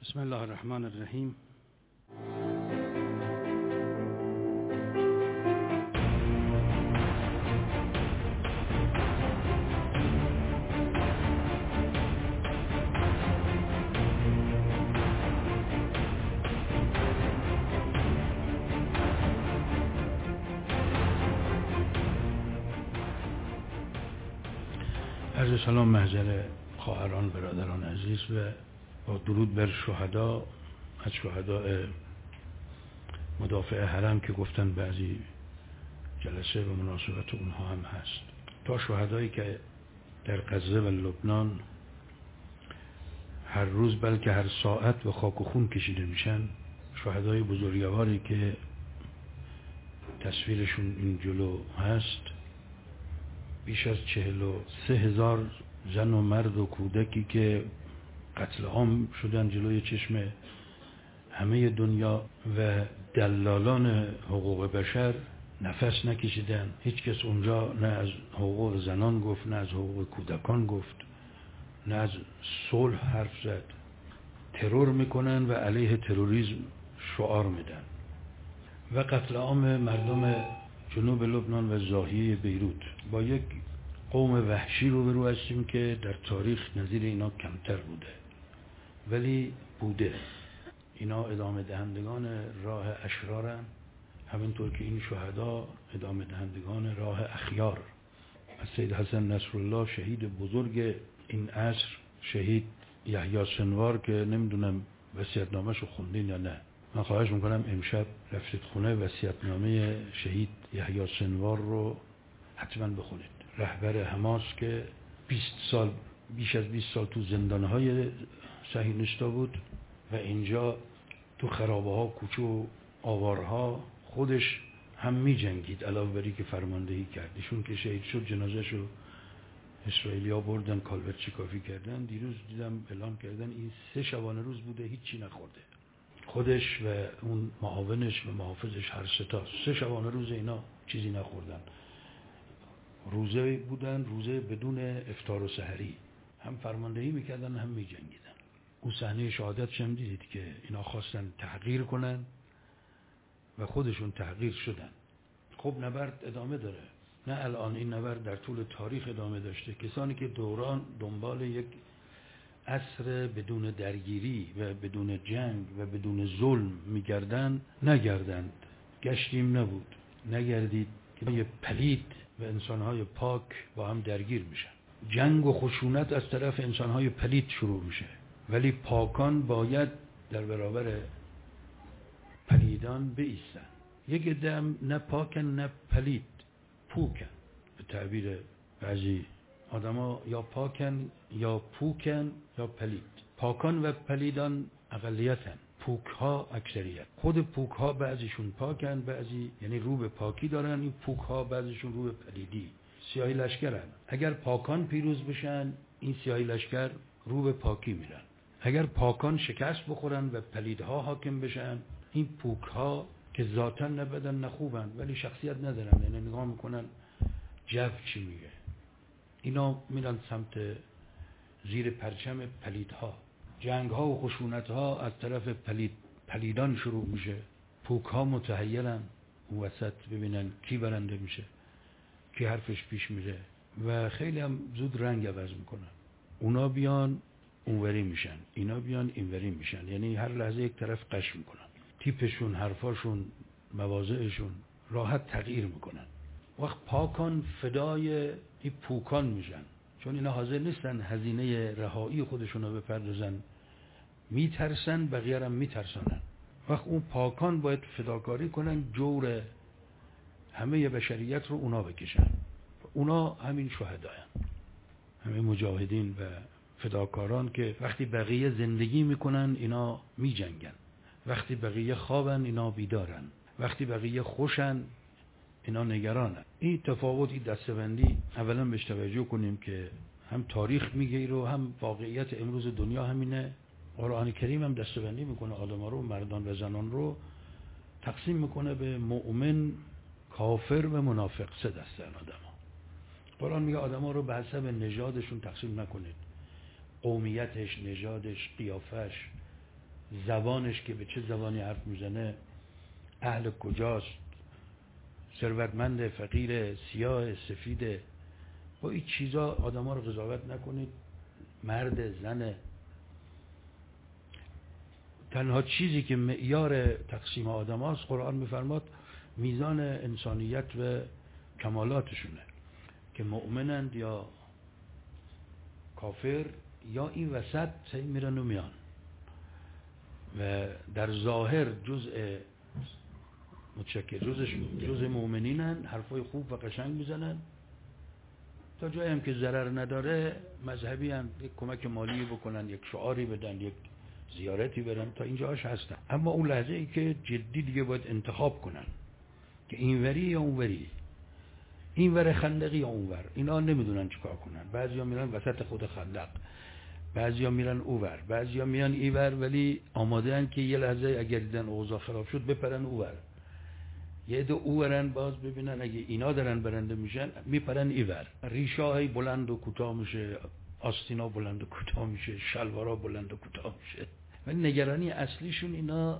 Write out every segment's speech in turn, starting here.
بسم الله الرحمن الرحیم. عرض سلام محضر خواهران برادران عزیز و با درود بر شهدا، از شهداء مدافع حرم که گفتن بعضی جلسه و مناسبت اونها هم هست، تا شهدایی که در غزه و لبنان هر روز بلکه هر ساعت و خاک و خون کشیده میشن، شهدای بزرگواری که تصویرشون این جلو هست، بیش از 43,000 زن و مرد و کودکی که قتل عام شدن جلوی چشم همه دنیا و دلالان حقوق بشر نفس نکشیدن. هیچ کس اونجا نه از حقوق زنان گفت، نه از حقوق کودکان گفت، نه از صلح حرف زد. ترور میکنن و علیه تروریسم شعار میدن و قتل عام مردم جنوب لبنان و ضاحیه بیروت. با یک قوم وحشی روبرو هستیم که در تاریخ نظیر اینا کمتر بوده، ولی بوده. اینا ادامه دهندگان راه اشرارن، همینطور که این شهدا ادامه دهندگان راه اخیار. از سید حسن نصرالله شهید بزرگ این عصر، شهید یحیی سنوار که نمیدونم وصیت‌نامه‌شو خوندین یا نه، من خواهش میکنم امشب رفتید خونه وصیت‌نامه شهید یحیی سنوار رو حتما بخونید. رهبر حماس که 20 سال، بیش از 20 سال تو زندانهای صهیونیستا بود و اینجا تو خرابه ها، کوچه و آوارها خودش هم می جنگید، علاوه بری که فرماندهی کرد. ایشون که شهید شد جنازه‌شو اسرائیلیا بردن کالبد شکافی کردن. دیروز دیدم اعلام کردن این 3 شبانه روز بوده هیچی نخورده، خودش و اون معاونش و محافظش، هر سه تا 3 شبانه روز اینا چیزی نخوردن. روزه بودن، روزه بدون افطار و سحری، هم فرماندهی میکردن هم میجنگیدن. اون صحنه شهادت هم دیدید که اینا خواستن تحقیر کنن و خودشون تحقیر شدن. خب نبرد ادامه داره، نه الان، این نبرد در طول تاریخ ادامه داشته. کسانی که دوران دنبال یک عصر بدون درگیری و بدون جنگ و بدون ظلم میگردن، نگردند. گشتیم نبود، نگردید که یه پلید و انسانهای پاک با هم درگیر میشن. جنگ و خشونت از طرف انسانهای پلید شروع میشه، ولی پاکان باید در برابر پلیدان بایستن. یک دم نه پاکن نه پلید، پوکن. به تعبیر بعضی آدما یا پاکن یا پوکن یا پلید. پاکان و پلیدان اقلیتن، پوک ها اکثریت. خود پوک ها بعضیشون پاکن، بعضی یعنی رو به پاکی دارن. این پوک ها بعضیشون رو به پلیدی، سیاهی لشکرن. اگر پاکان پیروز بشن، این سیاهی لشکر رو به پاکی میرن. اگر پاکان شکست بخورن و پلیدها حاکم بشن، این پوک ها که ذاتاً نه بدن نه خوبن ولی شخصیت ندارن، یعنی نگاه میکنن جو چی میگه، اینا میرن سمت زیر پرچم پلیدها. جنگ ها و خشونت ها از طرف پلیدان شروع میشه. پوک ها متحیرن اون وسط ببینن کی برنده میشه، کی حرفش پیش میره و خیلی هم زود رنگ عوض میکنن. اونا بیان اونوری میشن، اینا بیان اینوری میشن، یعنی هر لحظه یک طرف قش میکنن. تیپشون، حرفاشون، مواضعشون راحت تغییر میکنن. وقت پاکان فدای این پوکان میشن، چون اینا حاضر نیستن هزینه رهایی خودشون رو بپردازن، میترسن بقیه هم میترسانن. وقت اون پاکان باید فداکاری کنن، جور همه بشریت رو اونا بکشن. اونا همین شهداین، همین مجاهدین و فداکاران که وقتی بقیه زندگی میکنن اینا میجنگن، وقتی بقیه خوابن اینا بیدارن، وقتی بقیه خوشن اینا نگرانن. این تفاوت، این دستبندی اولا بهش توجه کنیم که هم تاریخ میگه و هم واقعیت امروز دنیا همینه. قرآن کریم هم دستبندی میکنه آدما رو، مردان و زنان رو تقسیم میکنه به مؤمن، کافر و منافق. 3 دسته آدما. قرآن میگه آدما رو به حسب نژادشون تقسیم نکنید، قومیتش، نژادش، قیافش، زبانش که به چه زبانی حرف میزنه، اهل کجاست، ثروتمند، فقیر، سیاه، سفیده. با این چیزا آدما رو قضاوت نکنید، مرد، زنه. تنها چیزی که معیار تقسیم آدم هاست، قرآن میفرماد میزان انسانیت و کمالاتشونه که مؤمنند یا کافر یا این وسط سعی میرن و میان و در ظاهر جزء مؤمنینن، حرفای خوب و قشنگ میزنن، تا جایی هم که ضرر نداره مذهبی هم یک کمک مالی بکنن، یک شعاری بدن، یک زیارتی برن، تا اینجاش هستن. اما اون لحظه ای که جدی دیگه باید انتخاب کنن که اینوری یا اونوری، اینور خندقی یا اونور، اینا نمیدونن چیکار کنن. بعضیا میرن وسط خود خندق، بعضیا میرن اونور، بعضیا میان اینور، ولی آماده ان که یه لحظه اگر دیدن اوضاع خراب شد بپرن اونور. یه دو اونورن باز ببینن اگه اینا دارن برنده میشن میپرن اینور. ریشاهای بلند و کوتاه میشه، آستینا بلند و کوتاه میشه، شلوارا بلند و کوتاه میشه، ولی نگرانی اصلیشون اینا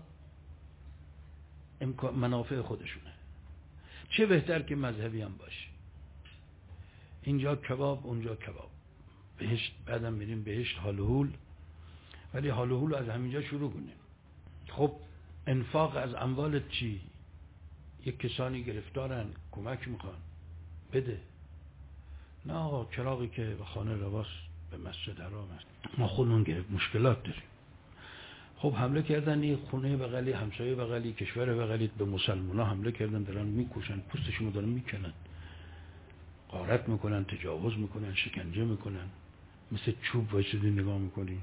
منافع خودشونه. چه بهتر که مذهبی هم باشه، اینجا کباب اونجا کباب، بهشت بعدم میریم بهشت، حال و هول. ولی حال و هول از همینجا شروع کنیم. خب انفاق از اموالت چی؟ یک کسانی گرفتارن کمک میخوان، بده. نه آقا چراغی که به خانه رواست به مسجد حرام است، ما خودمون گرفت مشکلات داریم. خب حمله کردن این خونه بغلی، همسایه بغلی، کشور بغلی به مسلمان ها حمله کردن، دارن میکشن، پوستشون دارن میکنن، غارت میکنن، تجاوز میکنن، شکنجه میکنن، مثل چوب وایسیدی نگاه میکنی.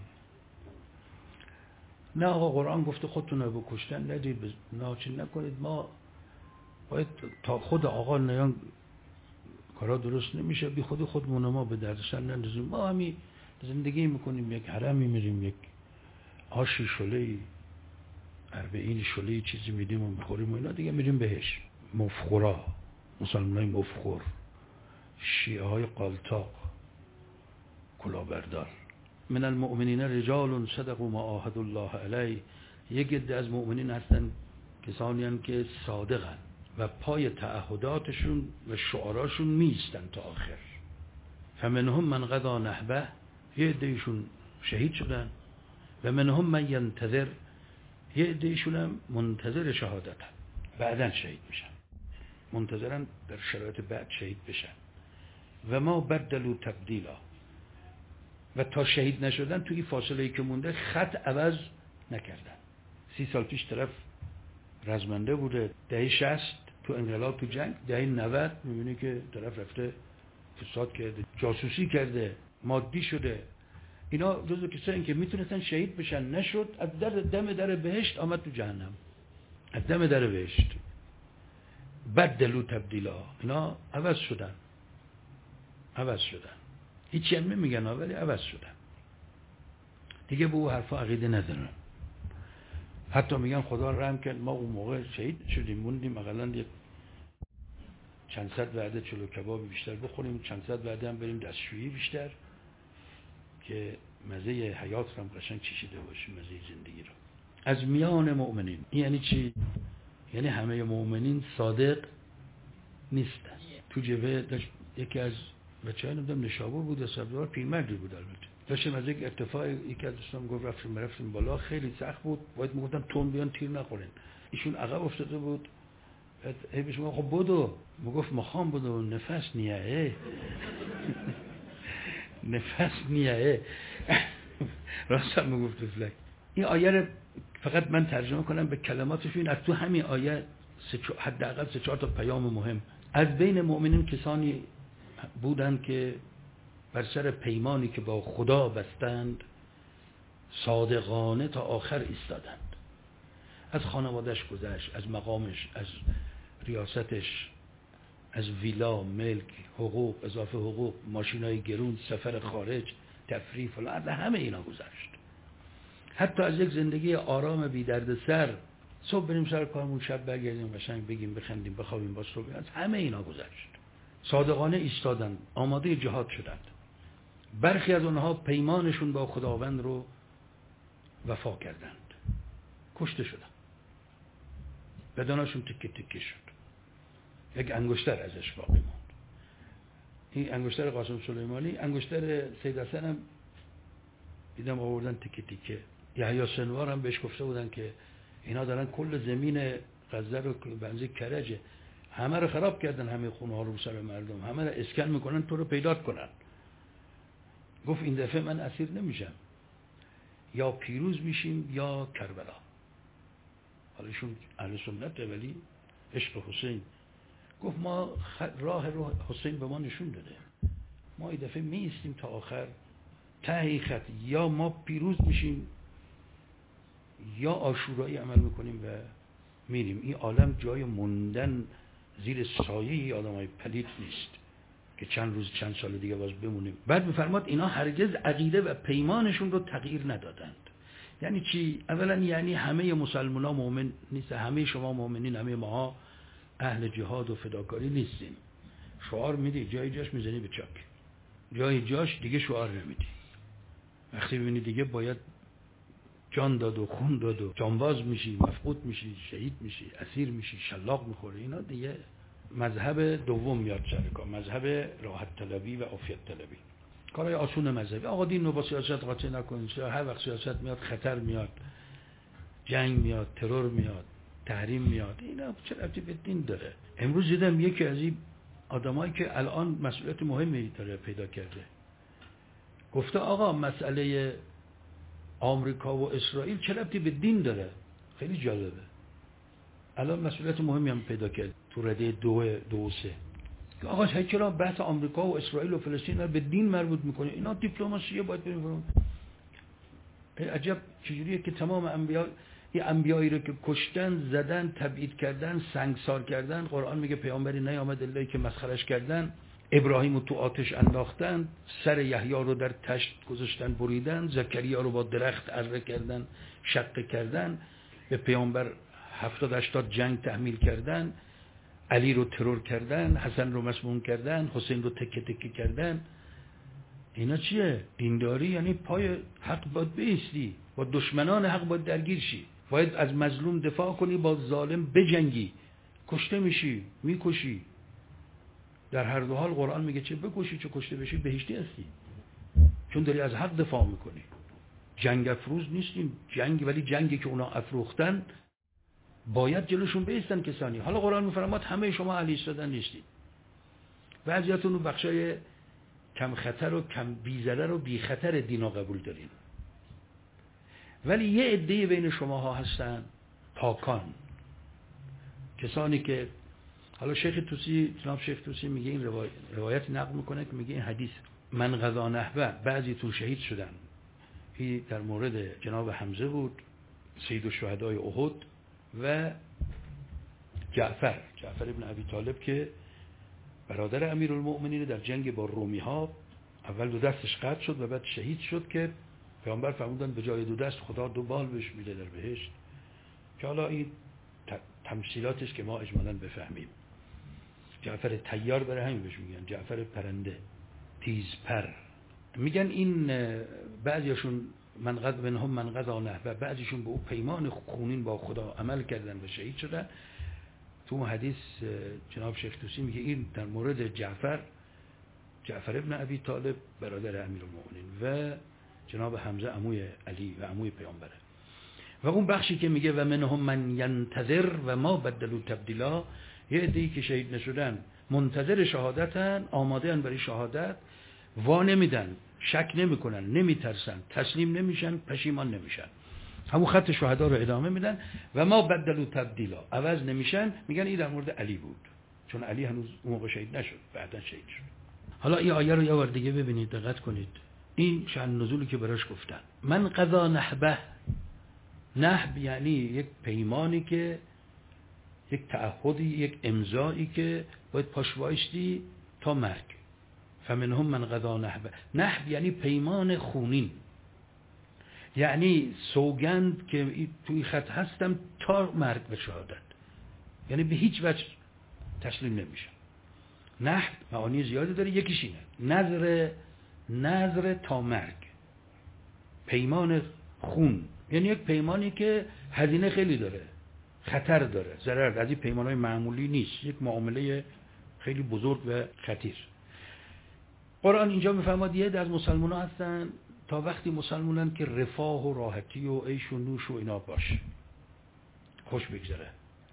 نه آقا قرآن گفته خودتون رو بکشتن ندید، ناچین نکنید. ما باید تا خود آقا نیان کارا درست نمیشه، بی خودمون ما به دردسر نندازیم. ما همین زندگی میکنیم، یک حرمی میریم، یک آشی شلهی، اربعین شلهی چیزی میدیم و میخوریم و اینا دیگه میریم بهش. مفخورا، مسلمان های مفخور، شیعه های قالتاق، کلاهبردار. من المؤمنین رجال صدقوا ما عاهدوا الله علیه. یک عده از مؤمنین هستن کسانی هستند که صادقن و پای تعهداتشون و شعاراشون میستن تا آخر. فمنهم من قضا نحبه، یه عدهشون شهید شدن، و منهم من ینتظر، یه عدهشون هم منتظر شهادتن، بعدن شهید میشن، منتظرن در شرایط بعد شهید بشن. و ما بدلوا تبدیلا، و تا شهید نشدن توی فاصله‌ای که مونده خط عوض نکردن. 30 سال پیش طرف رزمنده بوده، دهه 60 تو انقلاب تو جنگ، دهه 90 میبینی که طرف رفته فساد کرده، جاسوسی کرده، مادی شده. اینا جزو کسایی که میتونستن شهید بشن، نشد، از دم در بهشت آمد تو جهنم، از دم در بهشت. بدلوا تبدیلا، اینا عوض شدن. هیچی هم نمیگن ولی عوض شدن دیگه، به او حرفا عقیده ندارن. حتی میگن خدا رحم کرد ما اون موقع شهید شدیم، موندیم اقلا یک چند صد وعده چلو کباب بیشتر بخوریم، چند صد وعده هم بریم دستشویی بیشتر که مزه حیات رو هم قشنگ چشیده باشیم، مزه زندگی رو. از میان مؤمنین یعنی چی؟ یعنی همه مؤمنین صادق نیستن. تو جبهه داشت یکی از بچه‌ها نمیدونم نشابور بود یا سبزوار، پیرمردی بود البته، داشتیم از یک ارتفاع، یکی از دوستان گفت رفتیم بالا، خیلی سخت بود، باید میگفتم تون بیان تیر نخورین. ایشون عقب افتاده بود، هی بهش میگم خب بدو، میگفت مخام بدو، نفس نیه نفس نیه راستم میگفت فلک. این آیه رو فقط من ترجمه کنم به کلماتش، این از تو همین آیه حداقل 3-4 تا پیام مهم. از بین مؤمنین کسانی بودند که بر سر پیمانی که با خدا بستند صادقانه تا آخر ایستادند. از خانواده‌اش گذشت، از مقامش، از ریاستش، از ویلا، ملک، حقوق، اضافه حقوق، ماشینای گرون، سفر خارج، تفریح فلان، از همه اینا گذشت. حتی از یک زندگی آرام بی دردسر، صبح بریم سر کارمون، شب برگردیم قشنگ بگیم بخندیم بخوابیم، با صبح، از همه اینا گذشت. صادقانه ایستادند، آماده جهاد شدند. برخی از اونها پیمانشون با خداوند رو وفا کردند. کشته شدن، بدناشون تکه تکه شد، یک انگشتر ازش باقی موند. این انگشتر قاسم سلیمانی، انگشتر سید حسن هم دیدم آوردن تکه تکه. یحیی سنوار هم بهش گفته بودن که اینا دارن کل زمین غزه رو بنزی کرجه، همه رو خراب کردن، همه خونه ها رو سر مردم، همه رو اسکن میکنن تو رو پیدا کنن. گفت این دفعه من اسیر نمیشم، یا پیروز میشیم یا کربلا. حالا ایشون اهل سنته ولی عشق حسین. گفت ما راه رو حسین به ما نشون داده، ما این دفعه میستیم تا آخر ته خط، یا ما پیروز میشیم یا آشورایی عمل میکنیم و میریم. این عالم جای موندن زیر سایه آدمای پلید نیست که چند روز چند سال دیگه باز بمونیم. بعد میفرماد اینا هرگز عقیده و پیمانشون رو تغییر ندادند. یعنی چی؟ اولا یعنی همه مسلمان ها مؤمن نیست، همه شما مؤمنین، همه ما اهل جهاد و فداکاری نیستیم. شعار میدی جای جاش میزنی به چاک، جای جاش دیگه شعار نمیدی. وقتی ببینی دیگه باید جان داد و خون داد و جانباز میشی، مفقود میشی، شهید میشی، اسیر میشی، شلاق میخوری، اینا دیگه مذهب دوم میاد سر کار، مذهب راحت طلبی و عافیت طلبی، کارهای آسون مذهبی. آقا دین رو با سیاست قاطی نکنید، هر وقت سیاست میاد خطر میاد، جنگ میاد، ترور میاد، تحریم میاد، اینا چه ربطی به دین داره؟ امروز دیدم یکی از این آدمایی که الان مسئولیت مهمی داره پیدا کرده، گفته آقا مسئله آمریکا و اسرائیل چه ربطی به دین داره؟ خیلی جالبه. الان مسئولیت مهمی هم پیدا کرد تو رده 2 و 3. آقا چرا بحث آمریکا و اسرائیل و فلسطین رو به دین مربوط میکنه؟ اینا دیپلماسیه، باید بریم. عجب چجوریه که تمام انبیایی رو که کشتن، زدن، تبعید کردن، سنگسار کردن، قرآن میگه پیامبری نیامد الا که مسخرش کردن، ابراهیم رو تو آتش انداختن، سر یحیی رو در تشت گذاشتن بریدن، زکریا رو با درخت اره کردن، شقه کردن، به پیامبر 70-80 جنگ تحمیل کردن، علی رو ترور کردن، حسن رو مسموم کردن، حسین رو تکه تکه کردن. اینا چیه؟ دینداری یعنی پای حق باید بایستی، با دشمنان حق باید درگیر شی، باید از مظلوم دفاع کنی، با ظالم بجنگی، کشته میشی میکشی. در هر دو حال قرآن میگه چه بکشی چه کشته بشی بهشتی هستی، چون داری از حق دفاع میکنی. جنگ افروز نیستیم، ولی جنگی که اونا افروختن باید جلوشون بایستن کسانی. حالا قرآن میفرماد همه شما اهل ایستادن نیستید، بعضیاتون بخشای کم خطر و کم بی ضرر و بی خطر دینا قبول دارین، ولی یه عده بین شماها هستن پاکان، کسانی که حالا جناب شیخ طوسی میگه، این روایت نقل میکنه که میگه این حدیث من غزا نحبه بعضی تو شهید شدن، این در مورد جناب حمزه بود، سید الشهدای احد، و جعفر ابن ابی طالب که برادر امیرالمؤمنین در جنگ با رومی ها اول 2 دستش قطع شد و بعد شهید شد که پیامبر فرمودن به جای 2 دست خدا 2 بال بهش میده در بهشت، که حالا این تمثیلاتش که ما اجمالاً بفهمیم. جعفر طیار برای همین بهش میگن، جعفر پرنده تیز پر. میگن این بعضیشون من غزا نحبه، بعضیشون به او پیمان خونین با خدا عمل کردن و شهید شدن. تو حدیث جناب شیخ طوسی میگه این در مورد جعفر ابن ابی طالب برادر امیرالمؤمنین و جناب حمزه عموی علی و عموی پیامبره. و اون بخشی که میگه و منهم من ینتظر و ما بدلوا تبدیلا، یه عده‌ای که شهید نشدن منتظر شهادتن، آماده‌ان برای شهادت، وا نمیدن، شک نمیکنن، نمیترسن، تسلیم نمیشن، پشیمان نمیشن، همون خط شهدا رو ادامه میدن. و ما بدلوا تبدیلا، عوض نمیشن. میگن این در مورد علی بود، چون علی هنوز اون موقع شهید نشد، بعدا شهید شد. حالا این آیه رو یه بار دیگه ببینید، دقت کنید، این شأن نزولی که براش گفتن. من قضا نحبه، نحب یعنی یک پیمانی که یک تعهدی، یک امضایی که باید پاش وایستی تا مرگ. فمنهم من قضا نحبه، نحب یعنی پیمان خونین، یعنی سوگند که توی خط هستم تا مرگ به شهادت، یعنی به هیچ وجه تسلیم نمیشم. نحب معانی زیادی داره، یکیش اینه نظر تا مرگ، پیمان خون، یعنی یک پیمانی که هزینه خیلی داره، خطر داره، ضرر، از این پیمان‌های معمولی نیست، یک معامله خیلی بزرگ و خطیر. قرآن اینجا میفرماد یه از مسلمان‌ها هستن تا وقتی مسلمانن که رفاه و راحتی و عیش و نوش و اینا باشه، خوش بگذره.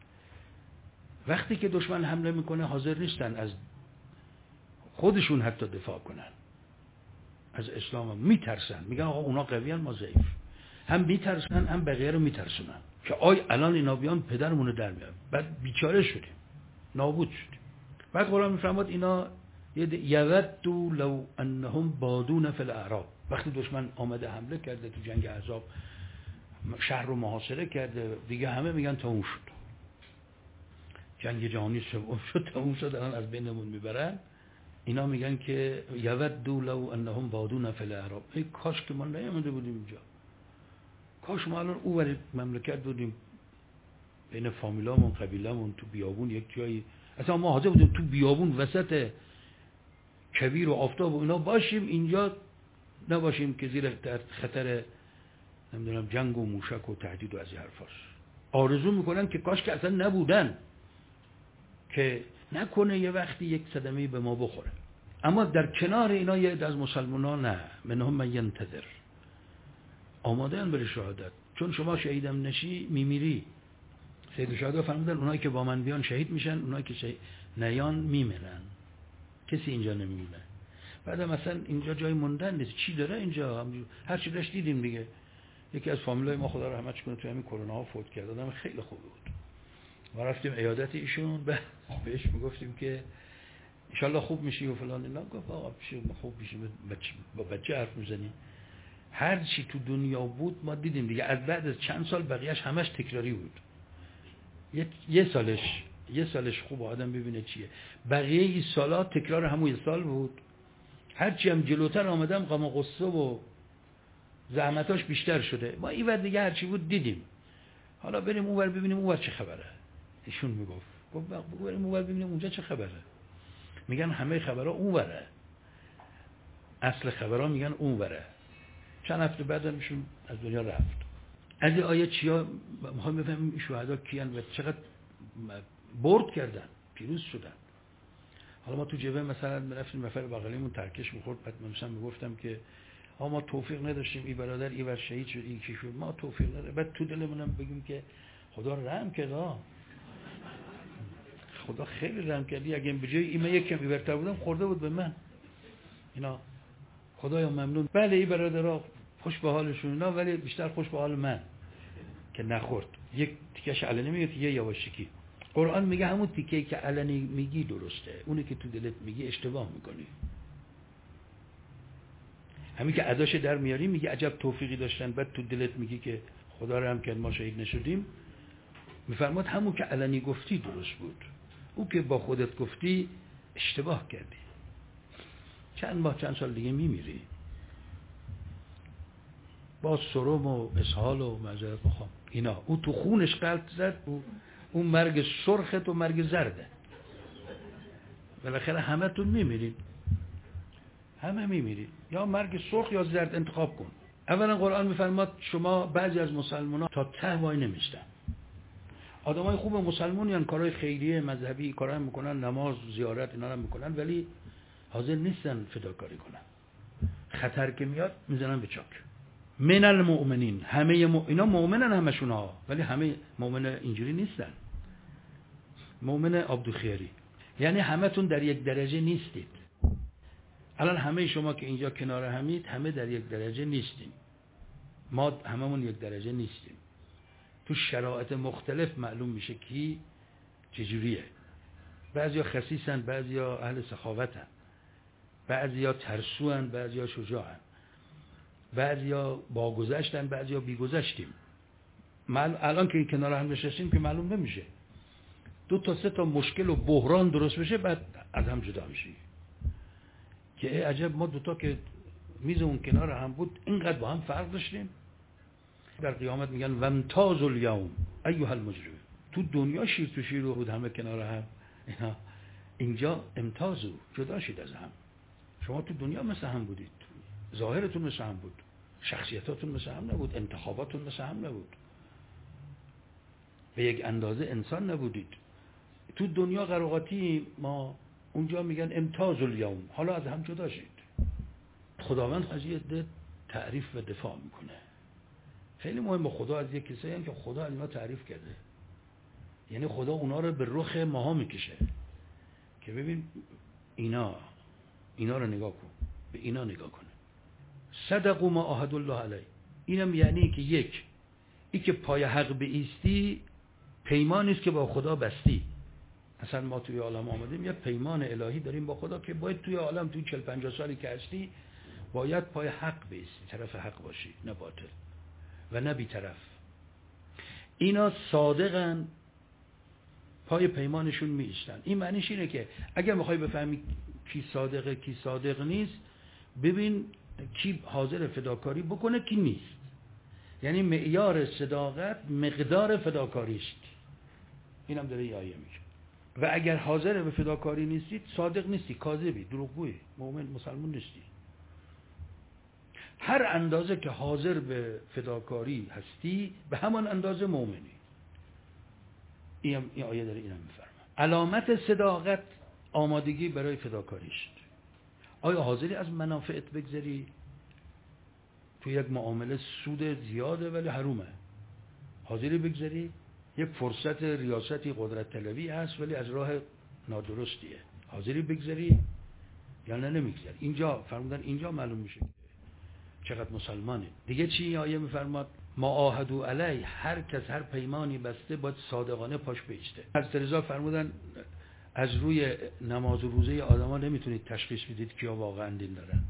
وقتی که دشمن حمله میکنه حاضر نیستن از خودشون حتی دفاع کنن، از اسلام میترسن، میگن آقا اونا قوی ان ما ضعیف. هم میترسن هم بقیه رو میترسونن که آی الان اینا بیان پدرمون رو در میارن، بعد بیچاره شدیم، نابود شدیم. بعد قرآن میفرماد اینا یودوا لو انهم بادون فی الاعراب، وقتی دشمن آمده حمله کرده تو جنگ احزاب، شهر رو محاصره کرده، دیگه همه میگن تموم شد، جنگ جهانی سوم شد، تموم شد، الان از بینمون میبرن. اینا میگن که یودوا لو انهم بادون فی الاعراب، ای کاش که ما نیامده بودیم اینجا، کاش ما الان اون مملکت بودیم، بین فامیلامون قبیلمون تو بیابون یک جایی، اصلا ما حاضر بودیم تو بیابون وسط کویر و آفتاب و اینا باشیم، اینجا نباشیم که زیر خطر نمیدونم جنگ و موشک و تهدید و از این حرفاست. آرزو میکنن که کاش که اصلا نبودن، که نکنه یه وقتی یک صدمه به ما بخوره. اما در کنار اینا یه عده از مسلمانان نه، منهم من ینتظر، آماده ان برای شهادت، چون شما شهیدم نشی میمیری. سید الشهدا فرمودن اونایی که با من بیان شهید میشن، اونایی که نیان میمیرن، کسی اینجا نمیمونه. بعد مثلا اینجا جای موندن نیست، چی داره اینجا، هر چی داشت دیدیم دیگه. یکی از فامیلای ما خدا رحمتش کنه تو همین کرونا ها فوت کرد، آدم خیلی خوبی بود. ما رفتیم عیادت ایشون، بهش میگفتیم که ان شاء الله خوب میشی و فلان اینا. گفت آقا خوب میشیم، با بچه حرف میزنی. هر چی تو دنیا بود ما دیدیم دیگه، از بعد از چند سال بقیه‌اش همش تکراری بود. یه سالش خوب آدم ببینه چیه، بقیه این سالا تکرار همون سال بود. هرچی هم جلوتر آمدم غم و غصه و زحمتاش بیشتر شده. ما این ور دیگه هرچی بود دیدیم، حالا بریم اون ور ببینیم اون ور چه خبره. ایشون میگفت بریم اون ور ببینیم اونجا چه خبره. میگن همه خبرها اون وره، اصل خبرها میگن اون وره. چند هفته بعدم ایشون از دنیا رفت. از این آیه چیا میخوایم بفهمیم این شهدا کیان و چقدر برد کردن، پیروز شدن. حالا ما تو جبهه مثلا میرفتیم نفر بغلیمون ترکش میخورد، بعد مثلا میگفتم که ما توفیق نداشتیم، این برادر اینور شهید شد، این کی شد، ما توفیق نداشتیم. بعد تو دلمونم بگیم که خدا رحم کرد، خدا خیلی رحم کردی، اگه به جای این من یک کمی برتر بودم خورده بود به من اینا، خدایا ممنون. بله این برادرها خوش به حالشون اینا، ولی بیشتر خوش به حال من که نخورد. یک تیکش علنی میگه، تیکه یواشکی. قرآن میگه همون تیکه‌ای که علنی میگی درسته، اونی که تو دلت میگی اشتباه میکنی. همین که اداش در میاری میگه عجب توفیقی داشتن، بعد تو دلت میگی که خدا رحم کرد ما شهید نشدیم. میفرماد همون که علنی گفتی درست بود، او که با خودت گفتی اشتباه کردی. چند ماه چند سال دیگه میمیری، با سرم و اسهال و معذرت میخوام اینا. او تو خونش قلب زد، اون مرگ سرخت و مرگ زرده. بالاخره همه تون میمیرید، همه میمیرید، یا مرگ سرخ یا زرد انتخاب کن. اولا قرآن میفرماد شما بعضی از مسلمانان تا ته وای نمیستن. آدمای خوب مسلمانی ان، کارهای خیریه مذهبی کارا میکنن، نماز زیارت اینا رو میکنن، ولی حاضر نیستن فداکاری کنن. خطر که میاد میزنن به چاک. من المؤمنین، همه اینا مؤمنن همشون ها، ولی همه مؤمن اینجوری نیستن. مؤمن عبدالخیری یعنی همتون در یک درجه نیستید. الان همه شما که اینجا کنار همید همه در یک درجه نیستیم، ما هممون یک درجه نیستیم. تو شرایط مختلف معلوم میشه کی چجوریه. بعضیا خسیسن، بعضیا اهل سخاوتن، بعضیا ترسوان، بعضیا شجاعن، بعضیا با گذشتن، بعضیا بی گذشتیم. الان که کنار هم نشستیم که معلوم نمیشه، 2 تا 3 تا مشکل و بحران درست بشه بعد از هم جدا میشی که ای عجب ما 2 تا که میز اون کنار هم بود اینقدر با هم فرق داشتیم. در قیامت میگن وامتاز الیوم ایها المجرمون. تو دنیا شیر تو شیر بود همه کنار هم، اینجا امتازو، جدا شید از هم. شما تو دنیا مثل هم بودید، ظاهرتون مثل هم بود شخصیتاتون مثل هم نبود، انتخاباتون مثل هم نبود، به یک اندازه انسان نبودید. تو دنیا قراقاتی ما اونجا میگن امتاز الیوم، حالا از هم جدا شید. خداوند از یه عده تعریف و دفاع میکنه. خیلی مهمه خدا از یک کسایی هم که خدا از اینا تعریف کرده، یعنی خدا اونا رو به رخ ماها میکشه که ببین اینا رو نگاه کن، به اینا نگاه کنه. صدقوا ما عاهدوا الله علیه. اینم یعنی که یک، این که پای حق بایستی پیمانی است که با خدا بستی. اصلا ما توی عالم آمدیم یه پیمان الهی داریم با خدا که باید توی عالم توی 40-50 سالی که هستی باید پای حق بایستی، طرف حق باشی، نه باطل و نه بی طرف. اینا صادقن، پای پیمانشون می ایستن. این معنیش اینه که اگر میخوای بفهمی کی صادقه کی صادق نیست، ببین کی حاضر فداکاری بکنه کی نیست. یعنی معیار صداقت مقدار فداکاریست. اینم داره یه آیه میگه. و اگر حاضر به فداکاری نیستی صادق نیستی، کاذبی، دروغگویی، مؤمن مسلمان نیستی. هر اندازه که حاضر به فداکاری هستی به همان اندازه مؤمنی. این آیه داره اینم میفرمه. علامت صداقت آمادگی برای فداکاریست. آیا حاضری از منافعت بگذری؟ تو یک معامله سود زیاده ولی حرومه، حاضری بگذری؟ یک فرصت ریاستی قدرت طلبی هست ولی از راه نادرستیه، حاضری بگذری یا نه نمیگذری؟ اینجا فرمودن، اینجا معلوم میشه چقدر مسلمانه. دیگه چی آیه میفرماد؟ ما عاهدوا علیه، هر کس هر پیمانی بسته باید صادقانه پاش بیسته. حضرت رضا فرمودن از روی نماز و روزه آدما نمیتونید تشخیص بدید کیا واقعا دین دارن.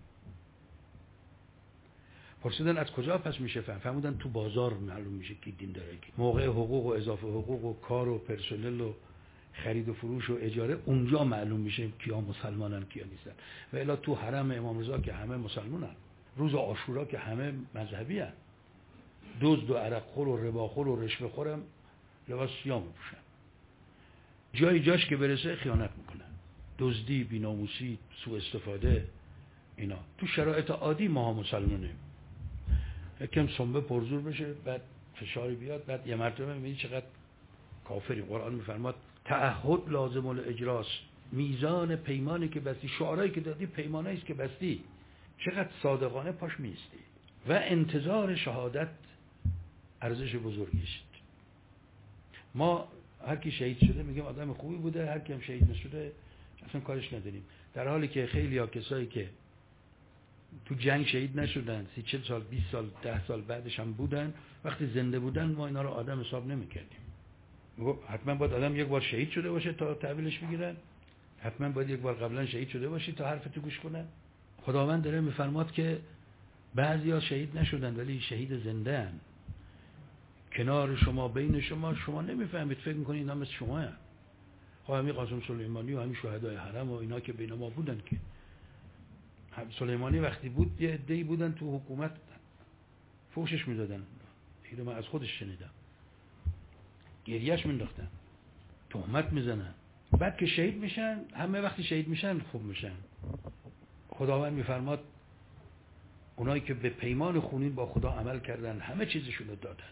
پرسیدن از کجا پس میشه فهم؟ فرمودن تو بازار معلوم میشه کی دین داره کی. موقع حقوق و اضافه حقوق و کار و پرسنل و خرید و فروش و اجاره، اونجا معلوم میشه کیا مسلمانن کیا نیستن. و الا تو حرم امام رضا که همه مسلمانن، روز عاشورا که همه مذهبی هن، دزد و عرق خور و رباخور و رشوه خورم لباس سیاه میپوشن. جاش که برسه خیانت میکنن، دزدی، بی‌ناموسی، سوء استفاده. اینا تو شرایط عادی ما مسلمانیم. یکم سنبه پرزور بشه، بعد فشاری بیاد، بعد یه مرتبه میبینی چقدر کافری. قرآن میفرماد تعهد لازم الاجراست، میزان پیمانی که بستی، شعارهایی که دادی پیمانایی است که بستی، چقدر صادقانه پاش میستی. و انتظار شهادت ارزش بزرگی است. ما هر کی شهید شده میگیم آدم خوبی بوده، هر کی هم شهید نشده اصلا کارش نداریم. در حالی که خیلی ها کسایی که تو جنگ شهید نشدن، 30-40 سال 20 سال 10 سال بعدش هم بودن، وقتی زنده بودن ما اینا رو آدم حساب نمی‌کردیم. میگم حتما باید آدم یک بار شهید شده باشه تا تحویلش بگیرن، حتما باید یک بار قبلا شهید شده باشی تا حرفتو گوش کنن. خداوند داره میفرماد که بعضیا شهید نشدن ولی شهید زنده ان، کنار شما، بین شما نمیفهمید، فکر میکنید اینا مثل شما هستن. خب همین قاسم سلیمانی و همین شهدای حرم و اینا که بین ما بودن، که سلیمانی وقتی بود یه عده‌ای بودن تو حکومت فوشش میدادن، اینو من از خودش شنیدم، گریهش مینداختن، تهمت میزنن. بعد که شهید میشن، همه وقتی شهید میشن خوب میشن. خداوند میفرماد اونایی که به پیمان خونین با خدا عمل کردن همه چیزشون رو دادن،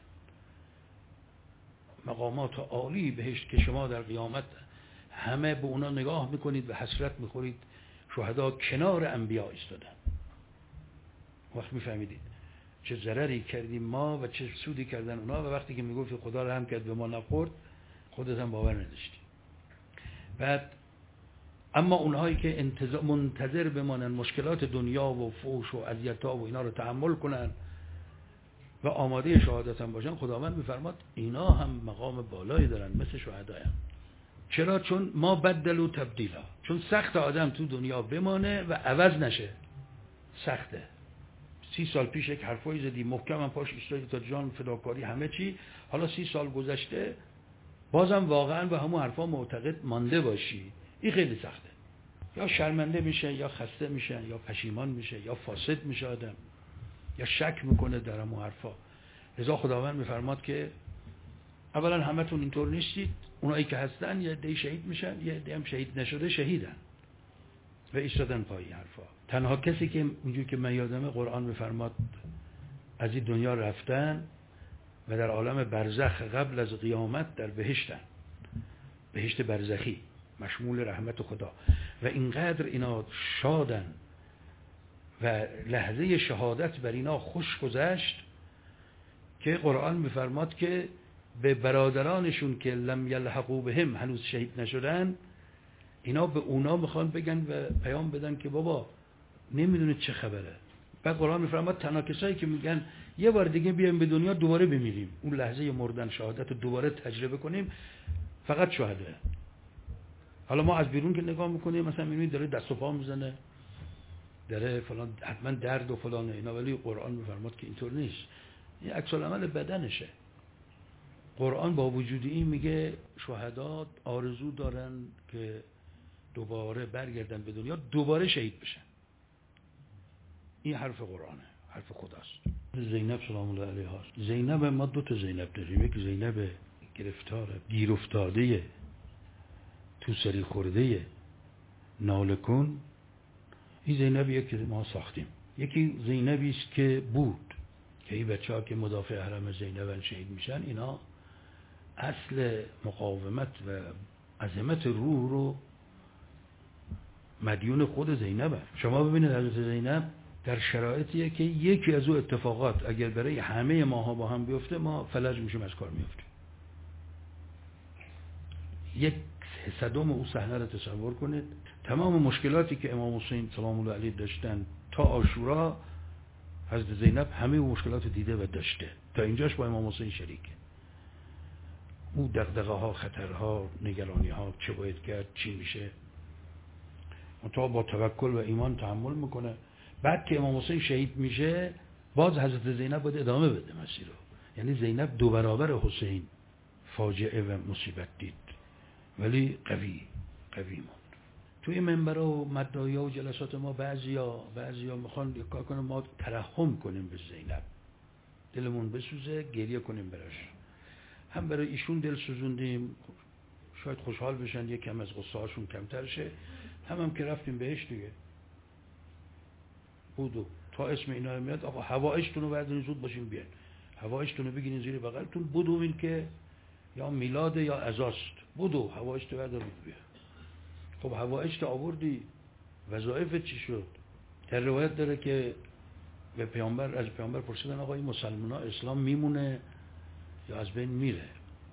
مقامات عالی بهشت که شما در قیامت همه به اونا نگاه میکنید و حسرت میخورید شهدا کنار انبیا ایستادن. وقت میفهمیدید چه ضرری کردیم ما و چه سودی کردن اونا، و وقتی که میگفت خدا رحم کرد به ما نخورد خودت هم باور نداشتی. بعد اما اونهایی که منتظر بمانن مشکلات دنیا و فوش و اذیت‌ها و اینا رو تحمل کنن و آماده شهادت هم باشن، خداوند میفرماد اینا هم مقام بالایی دارن مثل شهدایم. چرا؟ چون ما بدلوا تبدیلا، چون سخت آدم تو دنیا بمانه و عوض نشه، سخته. 30 سال پیش یک حرفایی زدی محکم هم پاش ایستادی تا جان فداکاری همه چی، حالا 30 سال گذشته بازم واقعا به همون حرفا معتقد مانده باشی، این خیلی سخته. یا شرمنده میشه، یا خسته میشه، یا پشیمان میشه، یا فاسد میشه آدم، یا شک میکنه در همون حرفا. لذا خداوند میفرماد که اولا همتون اینطور نیستید، اونایی که هستن یه عده شهید میشن، یه عده هم شهید نشده شهیدن. و ایستادن پای حرفا. تنها کسی که اونجور که من یادمه قرآن میفرماد از این دنیا رفتن و در عالم برزخ قبل از قیامت در بهشتن، بهشت برزخی مشمول رحمت خدا، و اینقدر اینا شادن و لحظه شهادت بر اینا خوش گذشت که قرآن میفرماد که به برادرانشون که لم یلحقوا بهم هنوز شهید نشدن، اینا به اونا میخوان بگن و پیام بدن که بابا نمیدونه چه خبره. بعد قرآن میفرماد تنها کسایی که میگن یه بار دیگه بیایم به دنیا دوباره بمیریم، اون لحظه مردن شهادت رو دوباره تجربه کنیم، فقط شهده. حالا ما از بیرون که نگاه میکنیم مثلا میبینید داره دست و پا میزنه، داره فلان، حتما درد و فلان اینا، ولی قرآن میفرماد که اینطور نیست، این عکس العمل بدنشه. قرآن با وجود این میگه شهدا آرزو دارن که دوباره برگردن به دنیا، دوباره شهید بشن. این حرف قرآنه، حرف خداست. زینب سلام الله علیها، زینب ما دو تا زینب داریم، یک زینب گرفتاره، گیر افتاده، تو سری خورده، ناله کن. این زینبیه که ما ساختیم. یکی زینبی است که بود که این بچه‌ها که مدافع حرم زینب شهید میشن، اینا اصل مقاومت و عظمت روح رو مدیون خود زینب هست. شما ببینید حضرت زینب در شرایطیه که یکی از او اتفاقات اگر برای همه ماها با هم بیفته ما فلج میشیم، از کار میفتیم. یک صدم او صحنه رو تصور کنید. تمام مشکلاتی که امام حسین سلام الله علیه داشتن تا عاشورا، حضرت زینب همه اون مشکلات رو دیده و داشته، تا اینجاش با امام حسین شریکه. او دغدغه ها، خطرها، نگرانی ها، چه باید کرد، چی میشه، منتها با توکل و ایمان تحمل میکنه. بعد که امام حسین شهید میشه باز حضرت زینب باید ادامه بده مسیر رو. یعنی زینب دو برابر حسین فاجعه و مصیبت دید، ولی قوی موند. توی منبرها و مدعایا و جلسات ما بعضیا میخوان یک کار کنن ما ترحم کنیم به زینب، دلمون بسوزه، گریه کنیم براش. هم برای ایشون دل سوزوندیم، شاید خوشحال بشن، یک کم از غصه هاشون کمتر شه. هم که رفتیم بهش دیگه. بودو تا اسم اینا میاد، آقا هوایجتون رو بردارین زود باشین بیان، هوایجتون رو بگیرین زیر بغلتون، بودوین که یا میلاد یا عزاست، بودو هوایجتو بردار بیان. خب هوایجت آوردی، وظایف چی شد؟ در روایت داره که به پیامبر، از پیامبر پرسیدن آقا این مسلمان ها اسلام میمونه یا از بین میره؟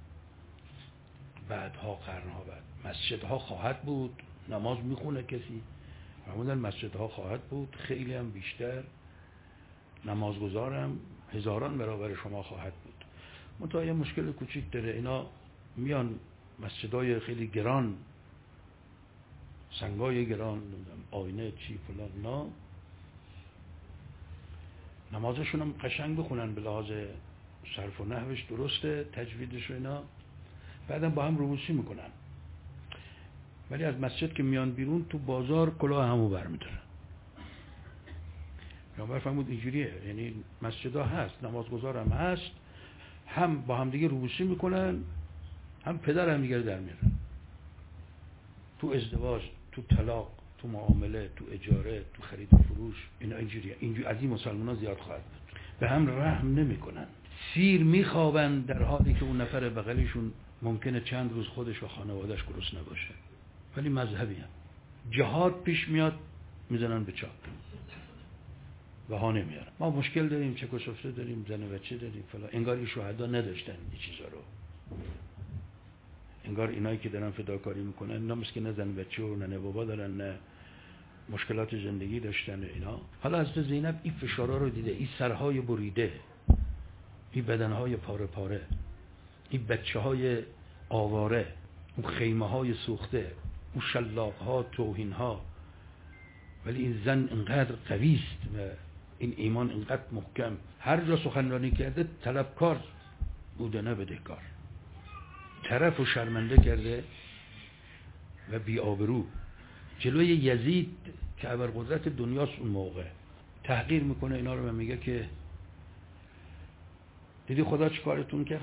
بعدها قرنها بعد مسجدها خواهد بود، نماز میخونه کسی؟ فرمودن مسجدها خواهد بود، خیلی هم بیشتر، نمازگزارم هزاران برابر شما خواهد بود. منتها یه مشکل کوچیک داره، اینا میان مسجدهای خیلی گران، سنگای گران، آینه چی فلان، اینا نمازشون هم قشنگ بخونن به لحاظ صرف و نحوش درسته، تجویدش و اینا، بعدم با هم روبوسی میکنن، ولی از مسجد که میان بیرون تو بازار کلاه همو برمیدارن. پیامبر فرمود اینجوریه، یعنی مسجدها هست، نمازگزار هم هست، هم با هم دیگه روبوسی میکنن، هم پدر هم دیگه در میارن. تو ازدواج، تو طلاق، تو معامله، تو اجاره، تو خرید و فروش، اینا اینجوریه. اینجوری از این مسلمان ها زیاد خواهد بود. به هم رحم نمیکنن، سیر میخوابن در حالی که اون نفر بغلیشون ممکنه چند روز خودش و خانوادهش گرسنه باشه، ولی مذهبی هم. جهاد پیش میاد میزنن به چاک، بهانه میارن. ما مشکل داریم، چک و سفته داریم، زن و بچه داریم فلان. انگار این شهدا نداشتن این چیزا رو، انگار اینایی که دارن فداکاری میکنن اینا مثل نه زن بچه و نه بابا دارن، نه مشکلات زندگی داشتن اینا. حالا حضرت زینب این فشارا رو دیده، این سرهای بریده، این بدنهای پاره پاره، این بچه های آواره، اون خیمه های سوخته، اون شلاق ها، توهین ها، ولی این زن انقدر قویست و این ایمان انقدر محکم، هر جا سخنرانی کرده طلبکار بوده نه بدهکار، طرف و شرمنده کرده و بی آبرو. جلوی یزید که ابرقدرت دنیاست اون موقع تحقیر میکنه اینا رو و میگه که دیدی خدا چی کارتون کرد،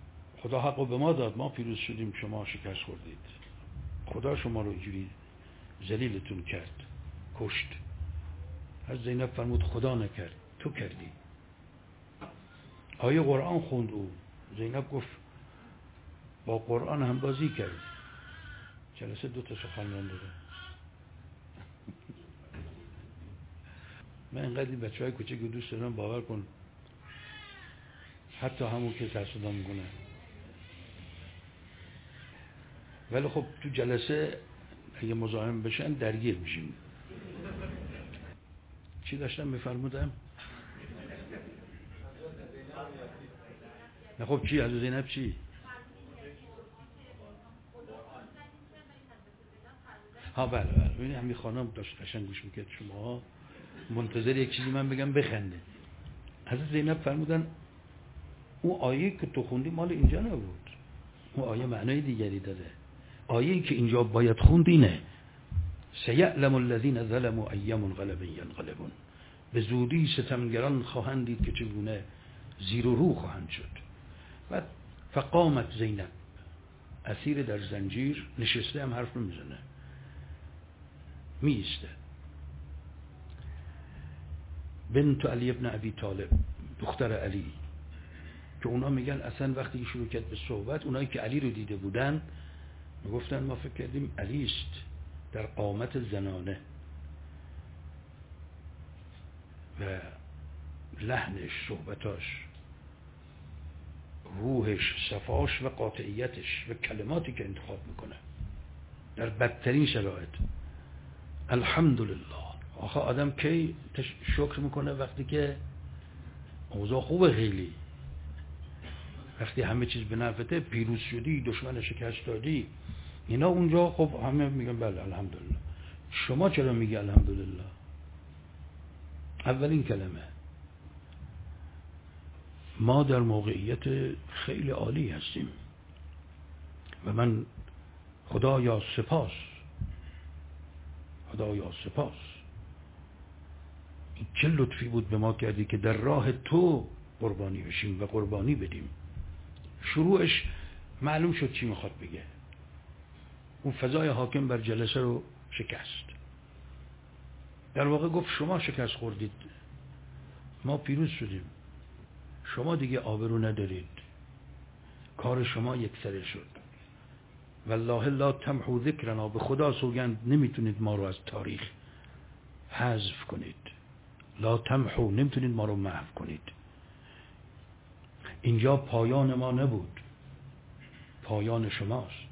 خدا حقو به ما داد، ما پیروز شدیم، شما شکست خوردید، خدا شما رو اینجوری ذلیلتون کرد، کشت. از زینب فرمود خدا نکرد، تو کردی. آیه قرآن خوند او. زینب گفت با قرآن هم بازی کرد. جلسه 2 تا سخنران داره. من اینقدر این بچه های کوچک رو دوست دارم، باور کن حتی همون که ترسودا میکنه. ولی خب تو جلسه اگه مزاحم بشن درگیر میشیم. چی داشتم میفرمودم؟ نه خب چی؟ از زینب چی؟ ها بله بله. ببینید همین خانم داشت قشنگ گوش میکرد. شما منتظر یک چیزی من بگم بخنده. حضرت زینب فرمودن اون آیه که تو خوندی مال اینجا نبود، اون آیه معنای دیگری داره. آیه‌ای که اینجا باید خوند اینه: سیعلم الذین ظلموا ای منقلب ینقلبون. به زودی ستمگران خواهند دید که چگونه زیر و رو خواهند شد. بعد فقامت زینب، اسیر در زنجیر نشسته، هم حرف نمیزنه، میسته. بنت علی ابن ابی طالب، دختر علی، که اونا میگن اصلا وقتی شروع کرد به صحبت، اونایی که علی رو دیده بودن میگفتن ما فکر کردیم علی است در قامت زنانه و لحنش، صحبتاش، روحش، صفاش و قاطعیتش و کلماتی که انتخاب میکنه در بدترین شرایط. الحمدلله. آخه آدم کی شکر میکنه؟ وقتی که اوضاع خوبه، خیلی وقتی همه چیز به نفعته، پیروز شدی، دشمن شکست دادی، اینا اونجا خب همه میگن بله الحمدلله. شما چرا میگی الحمدلله؟ اولین کلمه. ما در موقعیت خیلی عالی هستیم و من خدایا سپاس، خدایا سپاس، این چه لطفی بود به ما کردی که در راه تو قربانی بشیم و قربانی بدیم. شروعش معلوم شد چی میخواد بگه. اون فضای حاکم بر جلسه رو شکست. در واقع گفت شما شکست خوردید، ما پیروز شدیم. شما دیگه آبرو ندارید، کار شما یکسره شد. والله لا تمحو ذکرنا، به خدا سوگند نمیتونید ما رو از تاریخ حذف کنید. لا تمحو، نمیتونید ما رو محو کنید. اینجا پایان ما نبود، پایان شماست.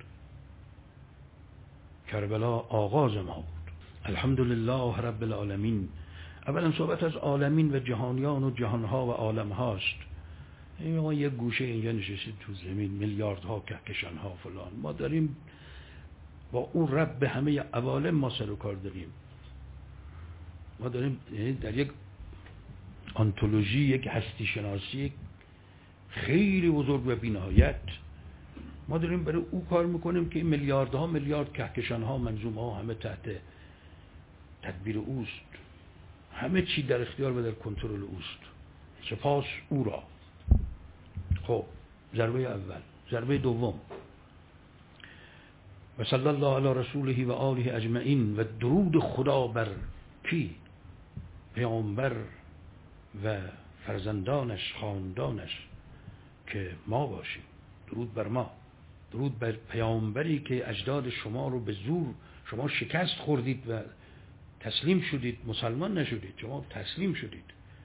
کربلا آغاز ما بود. الحمدلله رب العالمین. اولا صحبت از عالمین و جهانیان و جهانها و عالم هاست. ما یک گوشه اینجا نشستید تو زمین، میلیاردها کهکشانها فلان. ما داریم با اون رب همه عوالم ما سر و کار داریم. ما داریم در یک آنتولوژی، یک هستی شناسی خیلی بزرگ و بی‌نهایت، ما داریم برای او کار میکنیم که این میلیاردها میلیارد کهکشانها، منظومه همه تحت تدبیر اوست. همه چی در اختیار و در کنترل اوست. سپاس او را. خب ضربه اول. ضربه دوم: و صلی الله علی رسوله و آله اجمعین. و درود خدا بر کی؟ پیامبر و فرزندانش، خاندانش که ما باشیم. درود بر ما، درود بر پیامبری که اجداد شما رو به زور، شما شکست خوردید و تسلیم شدید، مسلمان نشدید، شما تسلیم شدید.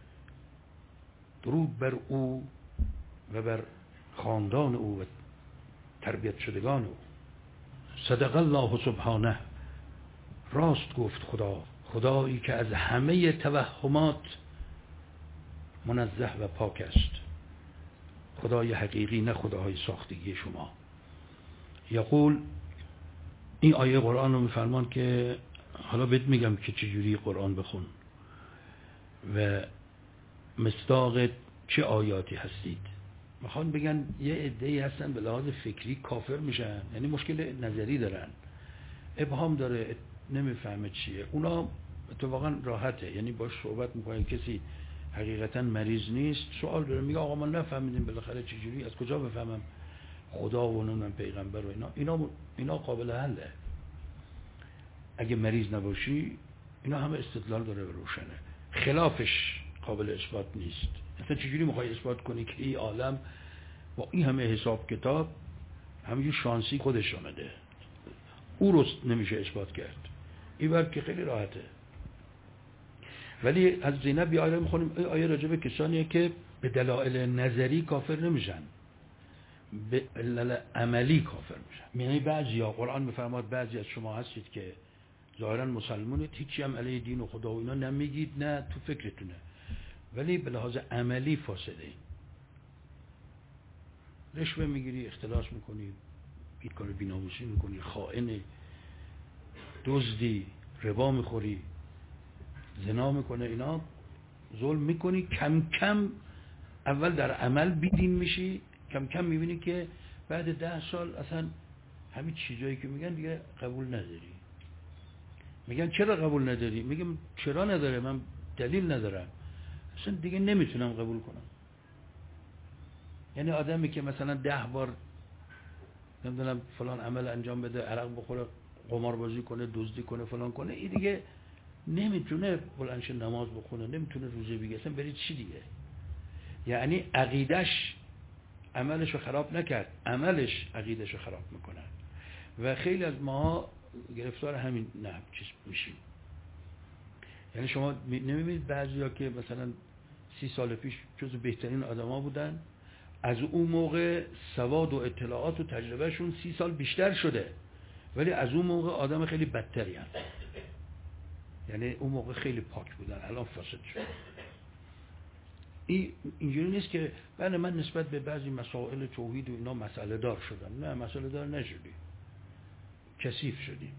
درود بر او و بر خاندان او و تربیت شدگان او. صدق الله سبحانه. راست گفت خدا، خدایی که از همه توهمات منزه و پاک است. خدای حقیقی، نه خداهای ساختگی شما. یقول، این آیه قرآن رو میفرمان که حالا بهت میگم که چجوری قرآن بخون و مصداق چه آیاتی هستید. میخوان بگن یه عده‌ای هستن به لحاظ فکری کافر میشن، یعنی مشکل نظری دارن، ابهام داره، نمیفهمه چیه. اونا اتفاقا راحته، یعنی باش صحبت میکنه، کسی حقیقتا مریض نیست، سوال داره، میگه آقا ما نفهمیدیم بالاخره چجوری، از کجا بفهمم خدا و نون پیغمبر و اینا قابل حله. اگه مریض نباشی، اینا همه استدلال داره و روشنه. خلافش قابل اثبات نیست. اصلا چجوری میخوای اثبات کنی که این عالم با این همه حساب کتاب همینجور شانسی خودش آمده؟ او رو نمیشه اثبات کرد. این بر که خیلی راحته. ولی از زینب یه آیه میخونیم، این آیه راجع به کسانیه که به دلایل نظری کافر نمیشن، به علل عملی کافر میشن. یعنی بعضیا، قرآن میفرماد بعضی از شما هستید که ظاهرا مسلمونید، هیچی هم علیه دین و خدا و اینا نمیگید، نه تو فکرتونه، ولی به لحاظ عملی فاسده اید. رشوه میگیری، اختلاس میکنی، کار بی‌ناموسی میکنی، خائنی، دزدی، ربا میخوری، زنا میکنه، اینا ظلم میکنی. کم کم اول در عمل بیدین میشی، کم کم میبینی که بعد 10 سال اصلا همین چیزایی که میگن دیگه قبول نداری. میگن چرا قبول نداری؟ میگم چرا نداره، من دلیل ندارم، اصلا دیگه نمیتونم قبول کنم. یعنی آدمی که مثلا 10 بار نمیدونم فلان عمل انجام بده، عرق بخوره، قمار بازی کنه، دزدی کنه، فلان کنه، این دیگه نمیتونه بلندش نماز بخونه، نمیتونه روزه بگیره، اصلا برید چی دیگه؟ یعنی عقیدش عملش رو خراب نکرد، عملش عقیدش رو خراب میکنه. و خیلی از ما گرفتار همین چیز میشیم. یعنی شما نمیبینید بعضیا که مثلا 30 سال پیش جزو بهترین آدما بودن، از اون موقع سواد و اطلاعات و تجربهشون 30 سال بیشتر شده، ولی از اون موقع آدم خیلی بدتری هست. یعنی اون موقع خیلی پاک بودن، الان فاسد شد. اینجوری نیست که بله من نسبت به بعضی مسائل توحید و اینا مسئله دار شدم. نه، مسئله دار نشدی، کثیف شدیم.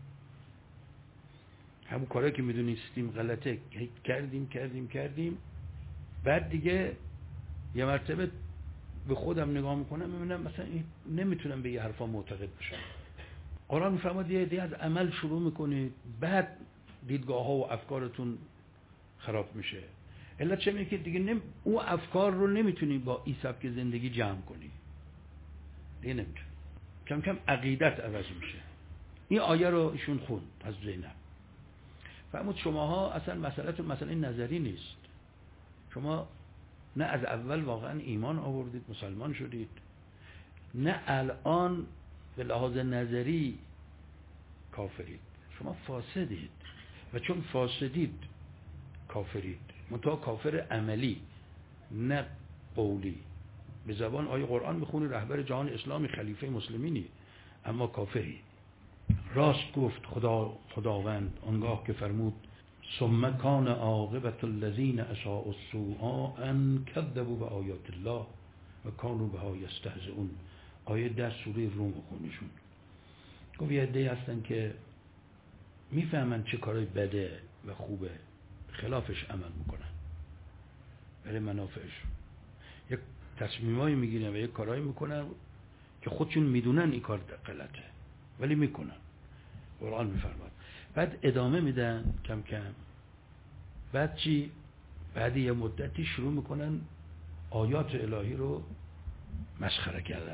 همون کارهایی که میدونستیم غلطه کردیم. بعد دیگه یه مرتبه به خودم نگاه میکنم، میبینم مثلا نمیتونم به یه حرفا معتقد بشم. قرآن میفرماد یه عده از عمل شروع میکنید، بعد دیدگاه ها و افکارتون خراب میشه. علت چه میگه که دیگه اون افکار رو نمیتونی با این سبک زندگی جمع کنی، دیگه نمیتونی. کم کم عقیدت عوض میشه. این آیه رو ایشون خوند از زینب. فرمود شماها اصلا مسئله نظری نیست. شما نه از اول واقعا ایمان آوردید، مسلمان شدید، نه الان به لحاظ نظری کافرید. شما فاسدید و چون فاسدید کافرید، منتها کافر عملی نه قولی. به زبان آیه قرآن میخونی رهبر جهان اسلامی، خلیفه مسلمینی، اما کافری. راست گفت خداوند آنگاه که فرمود ثم کان عاقبت الذین اساءوا السوء ان کذبوا بآیات الله و کانوا بها یستهزئون. آیه 10 سوره روم خونشون. گفت یه عده‌ای هستن که میفهمن چه کارای بده و خوبه، خلافش عمل میکنن برای منافعشون. یک تصمیمایی میگیرن و یک کارایی میکنن که خودشون میدونن این کار غلطه ولی میکنن. قرآن میفرماد. بعد ادامه میدن کم کم. بعد چی؟ بعد یه مدتی شروع میکنن آیات الهی رو مسخره کردن.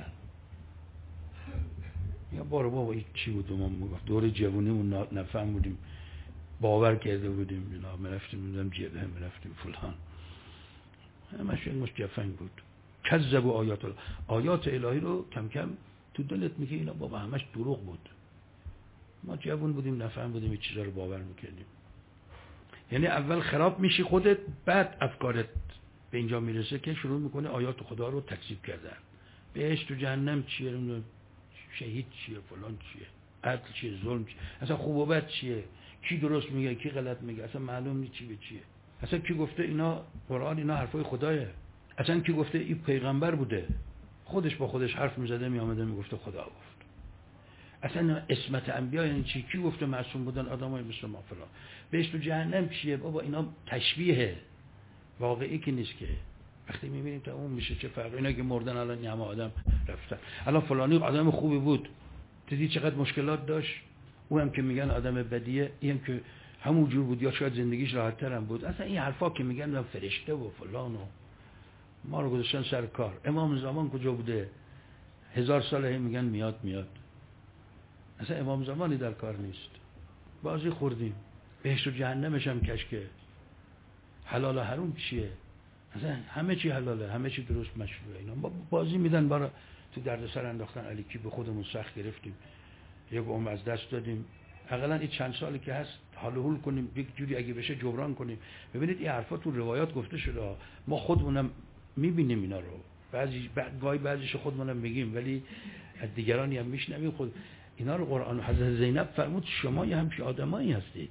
یا بابا این چی بود؟ ما دور جوونیمون نفهم بودیم، باور کرده بودیم اینا، مرفتیم میدونم جبهه، مرفتیم فلان، همش این مشجفنگ بود. کذبوا آیات الله. آیات الهی رو کم کم تو دلت میگه اینا بابا همش دروغ بود. ما جوون بودیم، نفهم بودیم، این چیزا رو باور میکردیم. یعنی اول خراب میشی خودت، بعد افکارت به اینجا میرسه که شروع میکنه آیات خدا رو تکذیب کردن. بهشت و جهنم چیه، شهید چیه، فلان چیه، عدل چیه، ظلم چیه، اصلا خوب و بد چیه، کی درست میگه کی غلط میگه، اصلا معلوم نیست چی به چیه. اصلا کی گفته اینا قرآن، اینا حرفای خدایه؟ اصلا کی گفته این پیغمبر بوده؟ خودش با خودش حرف میزده میامده میگفته خدا گفت. اصلا اسمت انبیا یعنی چی؟ کی گفته معصوم بودن آدمای مثل ما فلان؟ بهشت و جهنم چیه بابا؟ اینا تشبیهه، واقعی که نیست که. وقتی میبینیم تا اون میشه چه فرقی. اینا که مردن الان همه آدم رفتن. الان فلانی آدم خوبی بود، دیدی چقدر مشکلات داشت. او هم که میگن آدم بدیه، این که همون جور بود یا شاید زندگیش راحت تر هم بود. اصلا این حرفا که میگن فرشته و فلان و ما رو گذاشتن سر کار. امام زمان کجا بوده؟ 1000 ساله میگن میاد. اصلا امام زمانی در کار نیست. بازی خوردیم. بهشت و جهنمش هم کشکه. حلال و حرام چیه؟ مثلا همه چی حلاله، همه چی درست مشروعه. اینا بازی میدن برای تو دردسر انداختن علیکی. به خودمون سخت گرفتیم، یک عمر از دست دادیم. حداقل این چند سالی که هست حال و حول کنیم، یک جوری اگه بشه جبران کنیم. ببینید این حرفا تو روایات گفته شده، ما خودمونم میبینیم اینا رو، بعضیش خودمونم میگیم، ولی از دیگرانی هم میشنویم. خود اینا رو قرآن حضرت زینب فرمود شما یه همچین آدمایی هستید.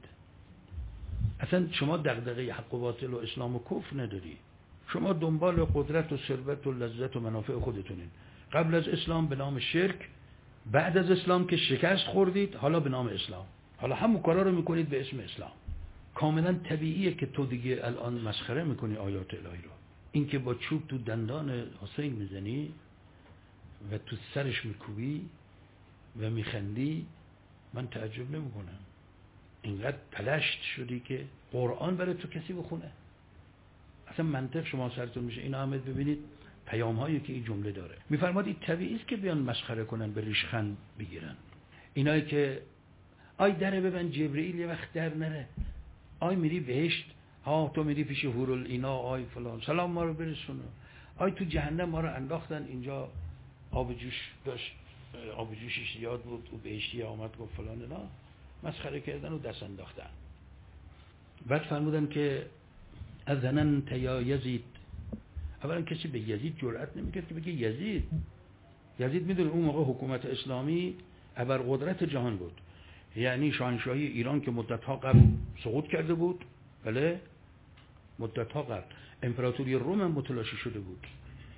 اصلا شما دغدغه حق و باطل و اسلام و کفر نداری. شما دنبال قدرت و ثروت و لذت و منافع خودتونین. قبل از اسلام به نام شرک، بعد از اسلام که شکست خوردید حالا به نام اسلام. حالا همون کارا رو میکنید به اسم اسلام. کاملا طبیعیه که تو دیگه الان مسخره میکنی آیات الهی رو. این که با چوب تو دندان حسین میزنی و تو سرش میکوبی و میخندی، من تعجب نمیکنم. اینقدر پلشت شدی که قرآن برای تو کسی بخونه؟ اصلا منطق شما سرتون میشه. این آمد ببینید پیام هایی که این جمله داره. میفرماد این طبیعی است که بیان مسخره کنن، به ریشخند بگیرن. اینایی که آی دره ببند جبرئیل یه وقت در نره، آی میری بهشت، ها تو میری پیش هورالعینا، آی فلان سلام ما رو برسونه، آی تو جهنم ما رو انداختن اینجا آب جوش داشت، آب جوشش زیاد بود و بهشتی آمد گفت فلان. اینا مسخره کردن و دست انداختن. بعد فرمودن که اذننت یا یزید. اولا کسی به یزید جرئت نمیکرد که بگه یزید. یزید میدونه اون موقع حکومت اسلامی ابرقدرت جهان بود، یعنی شاهنشاهی ایران که مدت‌ها قبل سقوط کرده بود، بله مدت‌ها قبل. امپراتوری روم هم متلاشی شده بود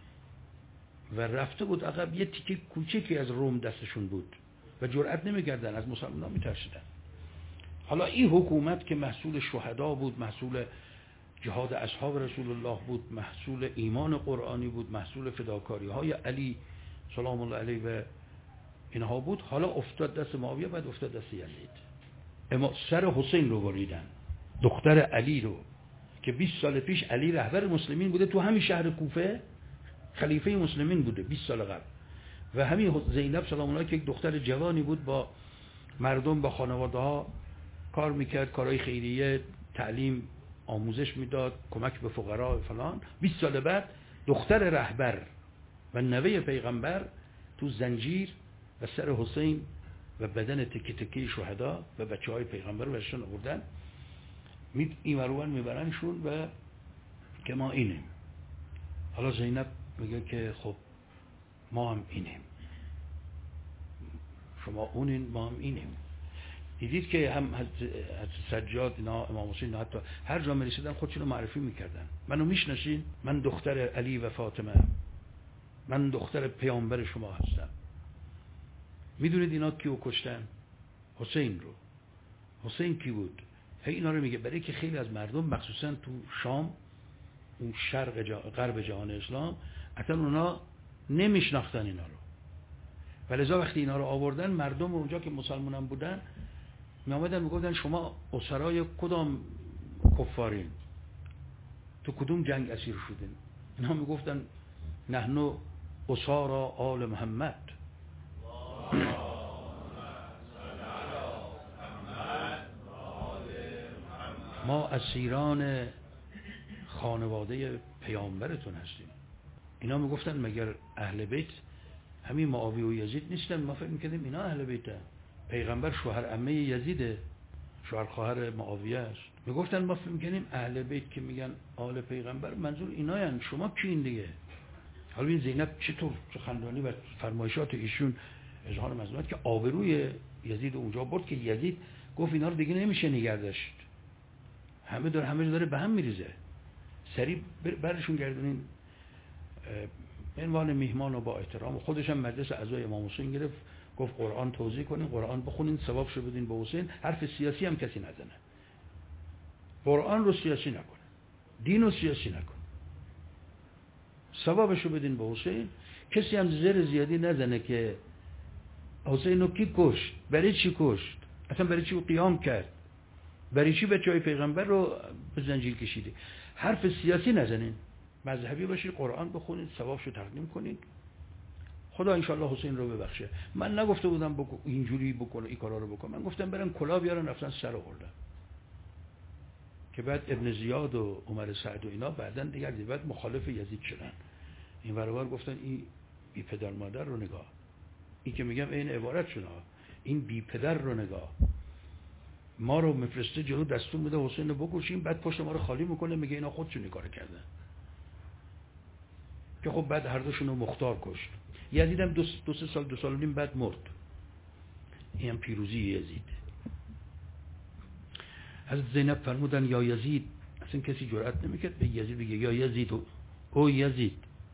و رفته بود عقب. یه تیکه کوچیکی از روم دستشون بود و جرئت نمیکردن، از مسلمانان میترسیدن. حالا این حکومت که محصول شهدا بود، محصول جهاد اصحاب رسول الله بود، محصول ایمان قرآنی بود، محصول فداکاری های علی سلام الله علیه و اینها بود، حالا افتاد دست معاویه، بعد افتاد دست یزید. اما سر حسین رو بریدن، دختر علی رو، که 20 سال پیش علی رهبر مسلمین بوده، تو همین شهر کوفه خلیفه مسلمین بوده 20 سال قبل. و همین زینب سلام الله که یک دختر جوانی بود، با مردم با خانواده ها کار میکرد، کارهای خیریه، تعلیم آموزش میداد، کمک به فقرا فلان. 20 سال بعد دختر رهبر و نوه پیغمبر تو زنجیر و سر حسین و بدن تکی تکی شهدا و بچه های پیغمبر رو برشون آوردن، این وروان میبرنشون و که ما اینیم. حالا زینب میگه که خب ما هم اینیم، شما اونین ما هم اینیم. دیدید که هم سجاد اینا امام حسین حتی هر جا میرسیدن خودشون رو معرفی میکردن. منو میشناسین؟ من دختر علی و فاطمه، من دختر پیامبر شما هستم. میدونید اینا کیو کشتن؟ حسین رو. حسین کی بود؟ هی اینا رو میگه برای که خیلی از مردم مخصوصا تو شام، اون غرب جهان اسلام، اصلا اونا نمیشناختن اینا رو. ولذا وقتی اینا رو آوردن، مردم اونجا که مسلمانان بودن می آمدن میگفتن شما اسرای کدام کفارین؟ تو کدوم جنگ اسیر شدین؟ اینا میگفتن نحنو اسارا آل محمد. ما اسیران خانواده پیامبرتون هستیم. اینا میگفتن مگر اهل بیت همین معاویه و یزید نیستن؟ ما فکر میکردیم اینا اهل بیتن. پیغمبر شوهر عمه یزیده، شوهر خواهر معاویه است. میگفتن ما فکر میکنیم اهل بیت که میگن آل پیغمبر منظور ایناین، شما کین دیگه؟ حالا این زینب چطور سخنرانی و فرمایشات ایشون اظهار مظلومیت که آبروی یزید اونجا برد که یزید گفت اینا رو دیگه نمیشه نگرداشت، همه داره به هم میریزه، سریع برشون گردونین به عنوان میهمان و با احترام. و خودش هم مجلس اعضای امام حسین گرفت، گفت قرآن توضیح کنین، قرآن بخونین، ثوابشو بدین به حسین. حرف سیاسی هم کسی نزنه، قرآن رو سیاسی نکنه، دین رو سیاسی نکنه، ثوابشو بدین به حسین. کسی هم زر زیادی نزنه که حسین رو کی کشت، برای چی کشت، اصلا برای چی قیام کرد، برای چی بچه‌های پیغمبر رو به زنجیر کشیده. حرف سیاسی نزنین، مذهبی باشید، قرآن بخونید، ثوابشو تقدیم کنید. خدا انشالله حسین رو ببخشه. من نگفته بودم اینجوری بکن این کارا رو بکن، من گفتم برن کلا بیارن رفتن سر آوردن. که بعد ابن زیاد و عمر سعد و اینا بعدن دیگر بعد مخالف یزید شدن. این برابر گفتن این بی پدر مادر رو نگاه، این که میگم این عبارت شده، این بی پدر رو نگاه، ما رو مفرسته جلو دستور میده حسین رو بکشیم، بعد پشت ما رو خالی میکنه میگه اینا خودشون این کار کردن. که خب بعد هر دوشون رو مختار کشت. یزید هم دو سال و نیم بعد مرد. این هم پیروزی یزید. حضرت زینب فرمودن یا یزید، اصلا کسی جرأت نمیکرد به یزید بگه یا یزید او یزید،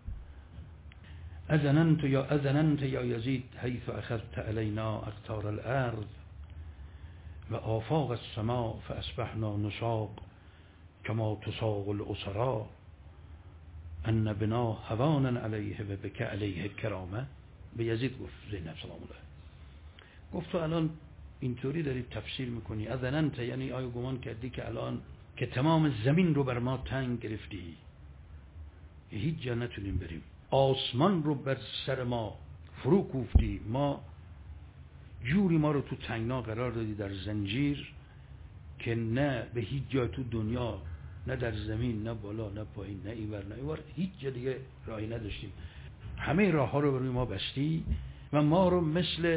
اذننت یا یزید حیث اخذت علینا اقطار الارض و آفاق السماء فاصبحنا نساق کما تساق الاسرا ان بنا هوانا علیه و بک علیه کرامه. به یزید گفت زینب سلام الله، گفت تو الان اینطوری داری تفسیر میکنی، اذننت یعنی آیا گمان کردی که الان که تمام زمین رو بر ما تنگ گرفتی، هیچ جا نتونیم بریم، آسمان رو بر سر ما فرو کوفتی، ما جوری ما رو تو تنگنا قرار دادی در زنجیر که نه به هیچ جا تو دنیا، نه در زمین، نه بالا، نه پایین، نه اینور نه اینور، هیچ جا دیگه راهی نداشتیم، همه راه ها رو بر ما بستی و ما رو مثل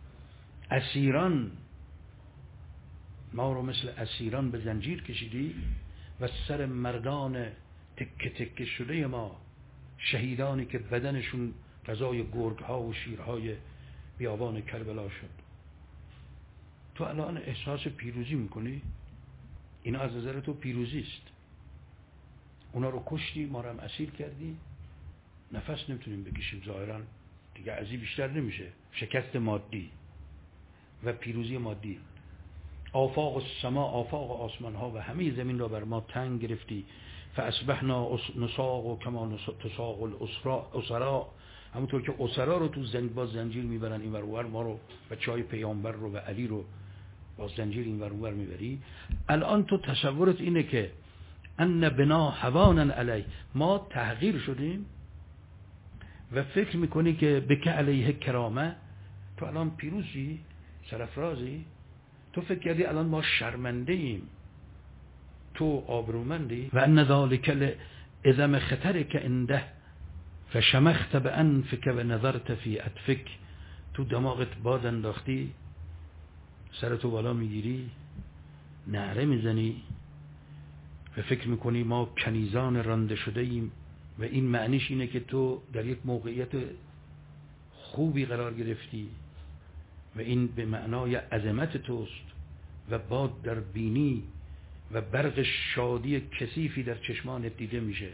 اسیران به زنجیر کشیدی و سر مردان تکه تکه شده ما، شهیدانی که بدنشون غذای گرگ ها و شیرهای بیابان کربلا شد. تو الان احساس پیروزی میکنی؟ اینا از نظر تو پیروزی است. اونا رو کشتی، ما رو هم اسیر کردی، نفس نمیتونیم بکشیم، ظاهرا دیگه از این بیشتر نمیشه. شکست مادی و پیروزی مادی. آفاق السما، آفاق آسمان ها و همه زمین را بر ما تنگ گرفتی. فاصبحنا نساق کما تساق الاسرا، همونطور که اسرا رو تو با زنجیر میبرن این ور ما رو، بچهای پیامبر رو و علی رو با زنجیر این ور میبری. الان تو تصورت اینه که ان بنا هوانا علی، ما تحقیر شدیم و فکر میکنی که بک علیه کرامه، تو الان پیروزی، سرفرازی، تو فکر کردی الان ما شرمنده ایم، تو آبرومندی. و ان ذالک لعظم خطرک عنده فشمخت بانفک و نظرت فی اطفک، تو دماغت باد انداختی، سرتو بالا میگیری، نعره میزنی و فکر میکنی ما کنیزان رانده شده ایم و این معنیش اینه که تو در یک موقعیت خوبی قرار گرفتی و این به معنای عظمت توست و باد در بینی و برق شادی کثیفی در چشمانت دیده میشه،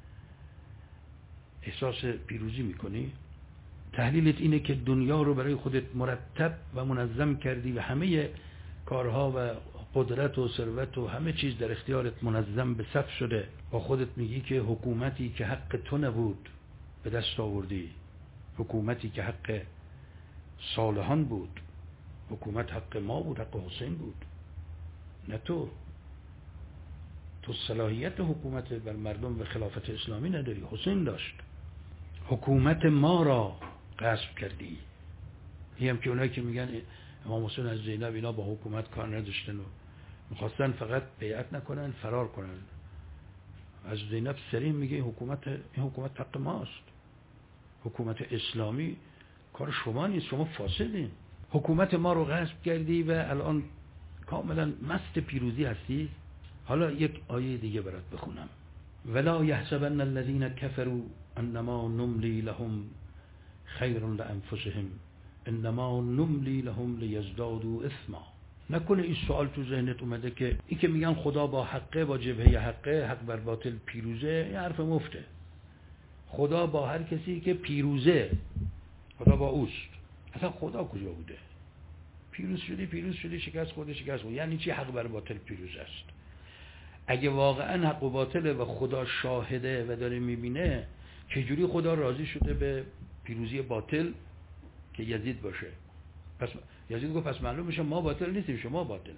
احساس پیروزی میکنی. تحلیلت اینه که دنیا رو برای خودت مرتب و منظم کردی و همه کارها و قدرت و ثروت و همه چیز در اختیارت منظم به صف شده. با خودت میگی که حکومتی که حق تو نبود به دست آوردی، حکومتی که حق صالحان بود، حکومت حق ما بود، حق حسین بود، نه تو. تو صلاحیت حکومت بر مردم و خلافت اسلامی نداری، حسین داشت. حکومت ما را غصب کردی. این هم که اونایی که میگن امام حسین از زینب اینا با حکومت کار نداشتن و میخواستن فقط بیعت نکنن فرار کنن، از زینب سرین میگه این حکومت حق ماست، حکومت اسلامی کار شما نیست، شما فاسدین، حکومت ما رو غصب کردی و الان کاملا مست پیروزی هستی. حالا یک آیه دیگه برات بخونم. ولا یحسبن الذین کفروا انما نملی لهم خیر لانفسهم انما نملی لهم لیزدادوا اثما. نکنه این سوال تو ذهنت اومده که این که میگن خدا با حقه، با جبهه حقه، حق بر باطل پیروزه، یه حرف مفته. خدا با هر کسی که پیروزه، خدا با اوست. اصلا خدا کجا بوده؟ پیروز شدی، شکست خورده، یعنی چی حق بر باطل پیروز است؟ اگه واقعا حق و باطله و خدا شاهده و داره میبینه، چجوری خدا راضی شده به پیروزی باطل که یزید باشه؟ پس یزید گفت پس معلوم میشه ما باطل نیستیم، شما باطله.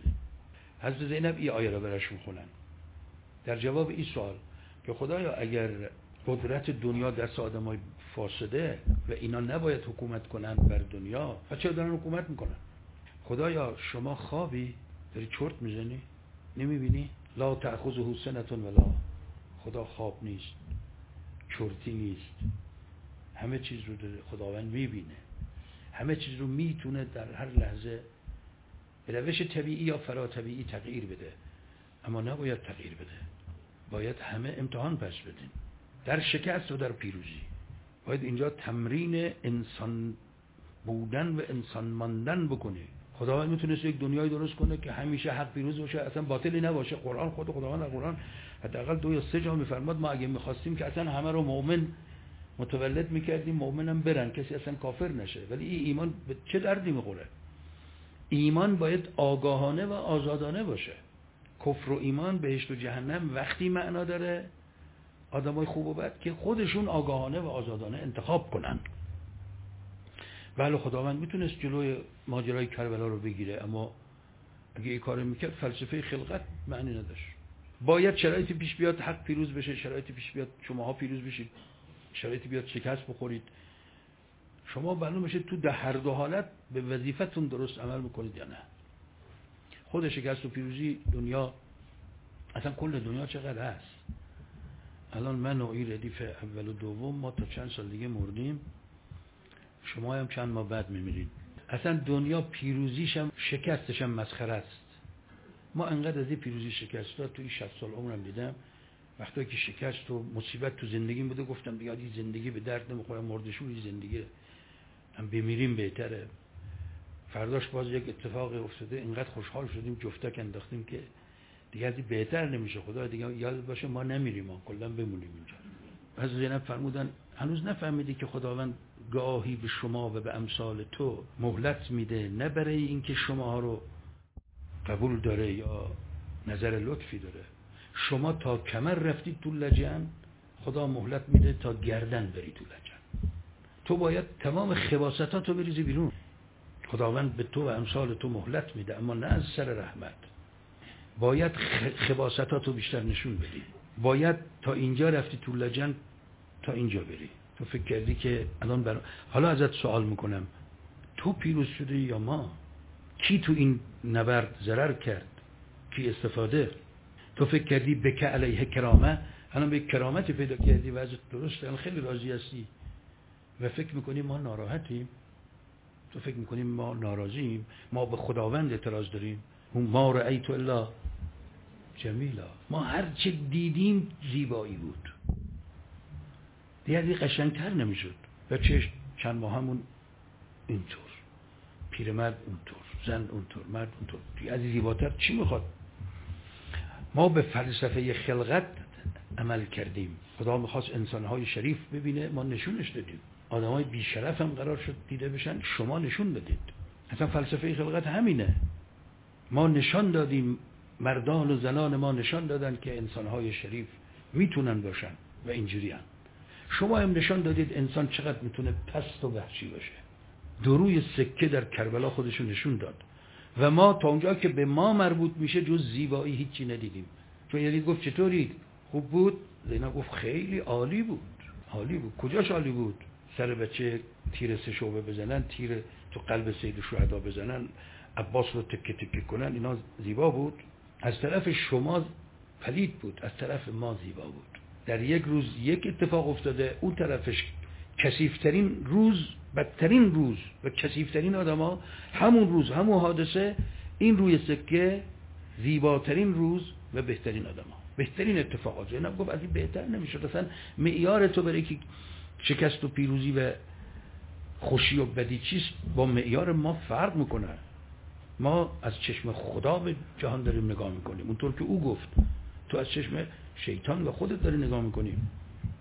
حضرت زینب این آیه را براش میخونن در جواب این سوال که خدایا اگر قدرت دنیا دست آدمای فاسده و اینا نباید حکومت کنن بر دنیا. و چرا دارن حکومت میکنن؟ خدایا شما خوابی داری چرت میزنی؟ نمیبینی؟ لا تأخذه سنة ولا، خدا خواب نیست، چرتی نیست، همه چیز رو داره. خداوند میبینه، همه چیز رو میتونه در هر لحظه به روش طبیعی یا فرا طبیعی تغییر بده، اما نباید تغییر بده. باید همه امتحان پس بدین، در شکست و در پیروزی. باید اینجا تمرین انسان بودن و انسان ماندن بکنی. خداوند میتونست یک دنیای درست کنه که همیشه حق پیروز باشه، اصلا باطلی نباشه. قرآن، خود خداوند در قرآن حداقل 2 یا 3 جا میفرماد ما اگه میخواستیم که اصلا همه رو مؤمن متولد میکردیم، مؤمنم برن، کسی اصلا کافر نشه. ولی این ایمان به چه دردی میخوره؟ ایمان باید آگاهانه و آزادانه باشه. کفر و ایمان، بهشت و جهنم وقتی معنا داره آدمای خوب و بد که خودشون آگاهانه و آزادانه انتخاب کنن. بله خداوند میتونست جلوی ماجرای کربلا رو بگیره، اما اگه این کارو میکرد فلسفه خلقت معنی نداشت. باید شرایطی پیش بیاد حق پیروز بشه، شرایطی پیش بیاد شماها پیروز بشید، شرایطی بیاد شکست بخورید. شما معلوم بشه تو در هر دو حالت به وظیفتون درست عمل میکنید یا نه. خود شکست و پیروزی دنیا، اصلا کل دنیا چقدر هست. الان من و این ردیف اول و دوم ما تا چند سال دیگه مردیم، شما هم چند ماه بعد میمیرید. اصلا دنیا پیروزیش هم شکستش هم مسخره است. ما انقدر از این پیروزی شکست ها توی 60 سال عمرم دیدم. وقتی که شکست و مصیبت تو زندگیم بوده گفتم دیگه این زندگی به درد نمیخوره، مردشوری زندگی، هم بمیریم بهتره. فرداش باز یک اتفاق افتاده، اینقدر خوشحال شدیم جفتک انداختیم که دیگه از این بهتر نمیشه. خدا دیگه یاد باشه ما نمیریم، ما کلا بمونیم اینجا. از زینب فرمودن هنوز نفهمیدی که خداوند گاهی به شما و به امثال تو مهلت میده، نه برای اینکه شما رو قبول داره یا نظر لطفی داره. شما تا کمر رفتید تو لجن، خدا مهلت میده تا گردن بری تو لجن. تو باید تمام خباستاتو بریزی بیرون. خداوند به تو و امثال تو مهلت میده، اما نه از سر رحمت. باید خباستاتو بیشتر نشون بدی. باید تا اینجا رفتی تو لجن تا اینجا بری. تو فکر کردی که الان حالا ازت سوال میکنم، تو پیروز شدی یا ما؟ کی تو این نبرد ضرر کرد؟ کی استفاده؟ تو فکر کردی بک علیه کرامه، الان به کرامتی پیدا کردی و ازت درسته، الان خیلی راضی هستی و فکر میکنی ما ناراحتیم. تو فکر میکنیم ما ناراضیم، ما به خداوند اعتراض داریم. ما رأیت الا جمیلا، ما هر چه دیدیم زیبایی بود، دیگه قشنگتر نمیشد. و چند ماه همون اینطور، پیرمرد اونطور، زن اونطور، مرد اونطور، دیگه از زیباتر چی میخواد؟ ما به فلسفه خلقت عمل کردیم. خدا میخواست انسانهای شریف ببینه، ما نشونش دادیم. آدمای بیشرف هم قرار شد دیده بشن، شما نشون دادید. اصلا فلسفه خلقت همینه. ما نشان دادیم، مردان و زنان ما نشان دادن که انسانهای شریف میتونن باشن و اینجوری هم. شما هم نشان دادید انسان چقدر میتونه پست و وحشی باشه. دروی سکه در کربلا خودشون نشون داد و ما تا اونجا که به ما مربوط میشه جز زیبایی هیچی ندیدیم. چون یعنی گفت چطوری؟ خوب بود؟ زینب گفت خیلی عالی بود. عالی بود. کجاش عالی بود؟ سر بچه تیر 3 شعبه بزنن، تیر تو قلب سید شهدا بزنن، عباس رو تکه تکه کنن، اینا زیبا بود؟ از طرف شما پلید بود، از طرف ما زیبا بود. در یک روز یک اتفاق افتاده، اون طرفش کثیف‌ترین روز، بدترین روز و کثیف‌ترین آدما، همون روز همون حادثه، این روی سکه زیباترین روز و بهترین آدما، بهترین اتفاقات. زینب گفت از این بهتر نمیشد. اصلا معیار تو برای که شکست و پیروزی و خوشی و بدی چیست با معیار ما فرق میکنه. ما از چشم خدا به جهان داریم نگاه میکنیم، اونطور که او گفت. تو از چشم شیطان و خودت داری نگاه میکنیم.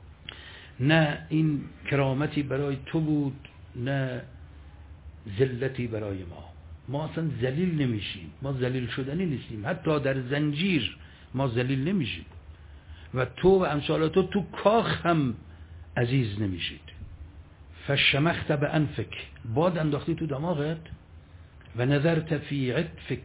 نه این کرامتی برای تو بود، نه ذلتی برای ما. ما اصلا ذلیل نمیشیم، ما ذلیل شدنی نیستیم. حتی در زنجیر ما ذلیل نمیشیم و تو و امثال تو کاخ هم عزیز نمیشید. فشمخت به انفک، باد انداختی تو دماغت و نظرت فی عطفک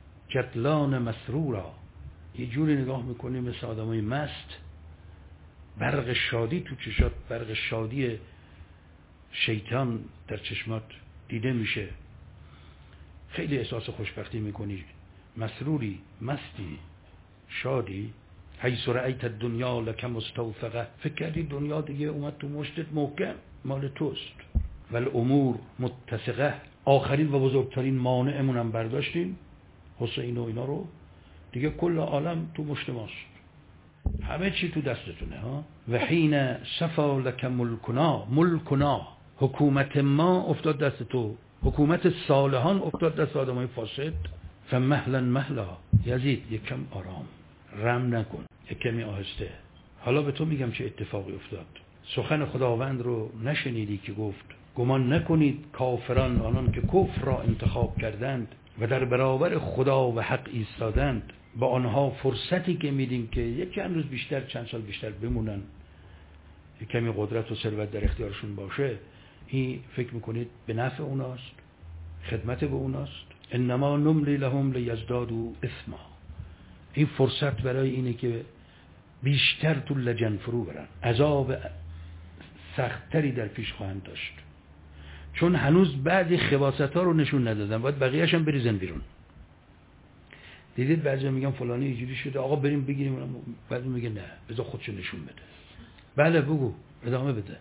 جدلان مسرورا، یه جوری نگاه میکنی مثل آدمای مست برق شادی تو چشات، برق شادی شیطان در چشمات دیده میشه، خیلی احساس خوشبختی میکنی، مسروری، مستی، شادی. حیث رأیت الدنیا لک مستوثقه، فکر کردی دنیا دیگه اومد تو مشتت محکم مال توست. والامور متسقه، آخرین و بزرگترین مانعمون هم برداشتیم، حسین و اینا رو، دیگه کل عالم تو مشت ماست، همه چی تو دستتونه ها. و حین صفا لک ملکنا، حکومت ما افتاد دست تو، حکومت صالحان افتاد دست آدمای فاسد. فمهلا یزید، یک کم آرام، رم نکن، یک کمی آهسته. حالا به تو میگم چه اتفاقی افتاد. سخن خداوند رو نشنیدی که گفت گمان نکنید کافران، آنان که کفر را انتخاب کردند و در برابر خدا و حق ایستادند، با آنها فرصتی که میدیم که یک چند روز بیشتر، چند سال بیشتر بمونن، یک کمی قدرت و ثروت در اختیارشون باشه، این فکر میکنید به نفع اوناست، خدمت به اوناست؟ انما نملی لهم لیزدادوا اثما، این فرصت برای اینه که بیشتر تو لجن فرو برن، عذاب سختری در پیش خواهند داشت، چون هنوز بعضی خباثت ها رو نشون ندادن، باید بقیه‌اش هم بریزن بیرون. دیدید بعضی میگن فلانی اینجوری شده، آقا بریم بگیریم، بعضی میگه نه بذار خودشو نشون بده. بله بگو، ادامه بده.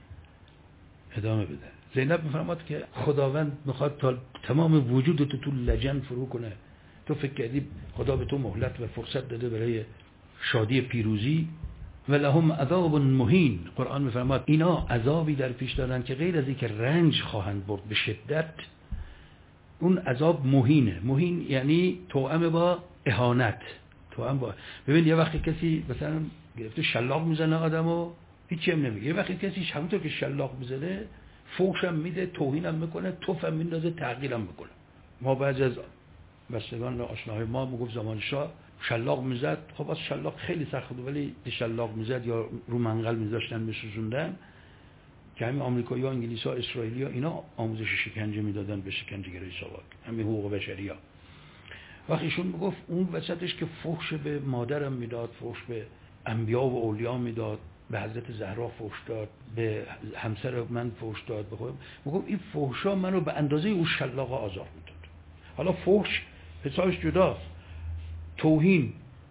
زینب میفرماد که خداوند میخواد تا تمام وجودت تو لجن فرو کنه. تو فکر کردی خدا به تو مهلت و فرصت داده برای شادی پیروزی؟ ولهم عذاب مهین، قرآن میفرماد اینا عذابی در پیش دارن که غیر از این که رنج خواهند برد به شدت، اون عذاب مهینه. مهین یعنی توأم با اهانت، ببین یه وقتی کسی مثلا گرفته شلاق میزنه آدمو، هیچی هم نمیگه، یه وقتی کسی همونطور که شلاق میزنه فوشم میده، توهینم میکنه، توفم میندازه، تحقیرم میکنه. ما بعضی از بستگان آشناهای ما میگفت زمان شاه شلاق میزد، خب از شلاق خیلی سخت بود، ولی شلاق میزد یا رو منقل میذاشتن میسوزوندن که همین آمریکایی‌ها، انگلیس‌ها، اسرائیلی‌ها اینا آموزش شکنجه میدادن به شکنجه‌گرای ساواک، همین حقوق بشری‌ها. وقتی ایشون میگفت اون وسطش که فحش به مادرم میداد، فحش به انبیا و اولیا میداد، به حضرت زهرا فحش داد، به همسر من فحش داد، به خودم میگفت این فحشا منو به اندازه اون شلاق آزار میداد. حالا فحش حسابش جداست، توهین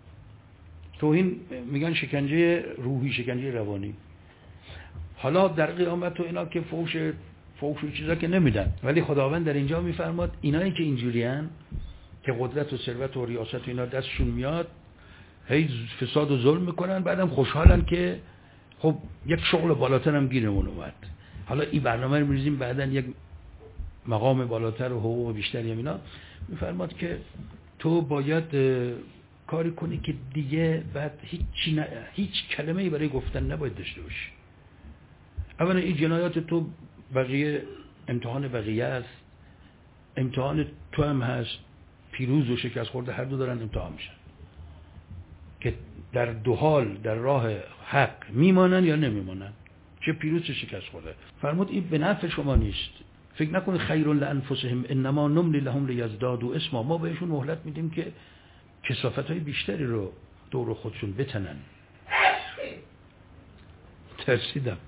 میگن شکنجه روحی، شکنجه روانی. حالا در قیامت و اینا که فحش و چیزا که نمیدن، ولی خداوند در اینجا میفرماد اینایی که اینجوریان که قدرت و ثروت و ریاست و اینا دستشون میاد، هی فساد و ظلم میکنن، بعدم خوشحالن که خب یک شغل بالاتر هم گیرمون اومد. حالا این برنامه رو می‌ریزیم بعداً یک مقام بالاتر و حقوق بیشتری هم اینا. میفرماد که تو باید کاری کنی که دیگه بعد هیچ کلمه‌ای برای گفتن نباید داشته باشی. اولا این جنایات تو بقیه امتحان بقیه است، امتحان تو هم هست، پیروز و شکست خورده هر دو دارن امتحان میشن که در دو حال در راه حق میمانن یا نمیمانن، چه پیروز چه شکست خورده. فرمود این به نفع شما نیست، فکر نکنید خیر لانفسهم انما نملی لهم لیزدادوا اثما، ما بهشون مهلت میدیم که کثافت‌های بیشتری رو دور خودشون بتنن. ترسیدم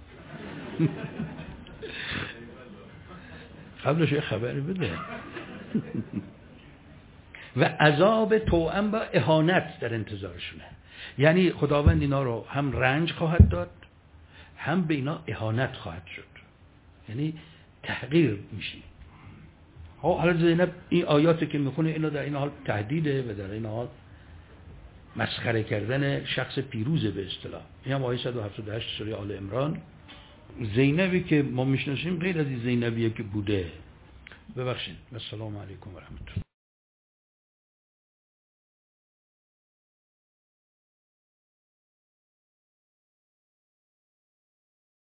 قبلش یه خبری بده. و عذاب توأم با اهانت در انتظارشونه، یعنی خداوند اینا رو هم رنج خواهد داد، هم به اینا اهانت خواهد شد، یعنی تحقیر میشی. حالا زینب این آیاتی که میخونه اینا در این حال تهدیده و در این حال مسخره کردن شخص پیروزه به اصطلاح. این هم آیه 178 سوره آل عمران. زینبی که ما میشناسیم غیر از این زینبیه که بوده. ببخشید. السلام علیکم و رحمت الله.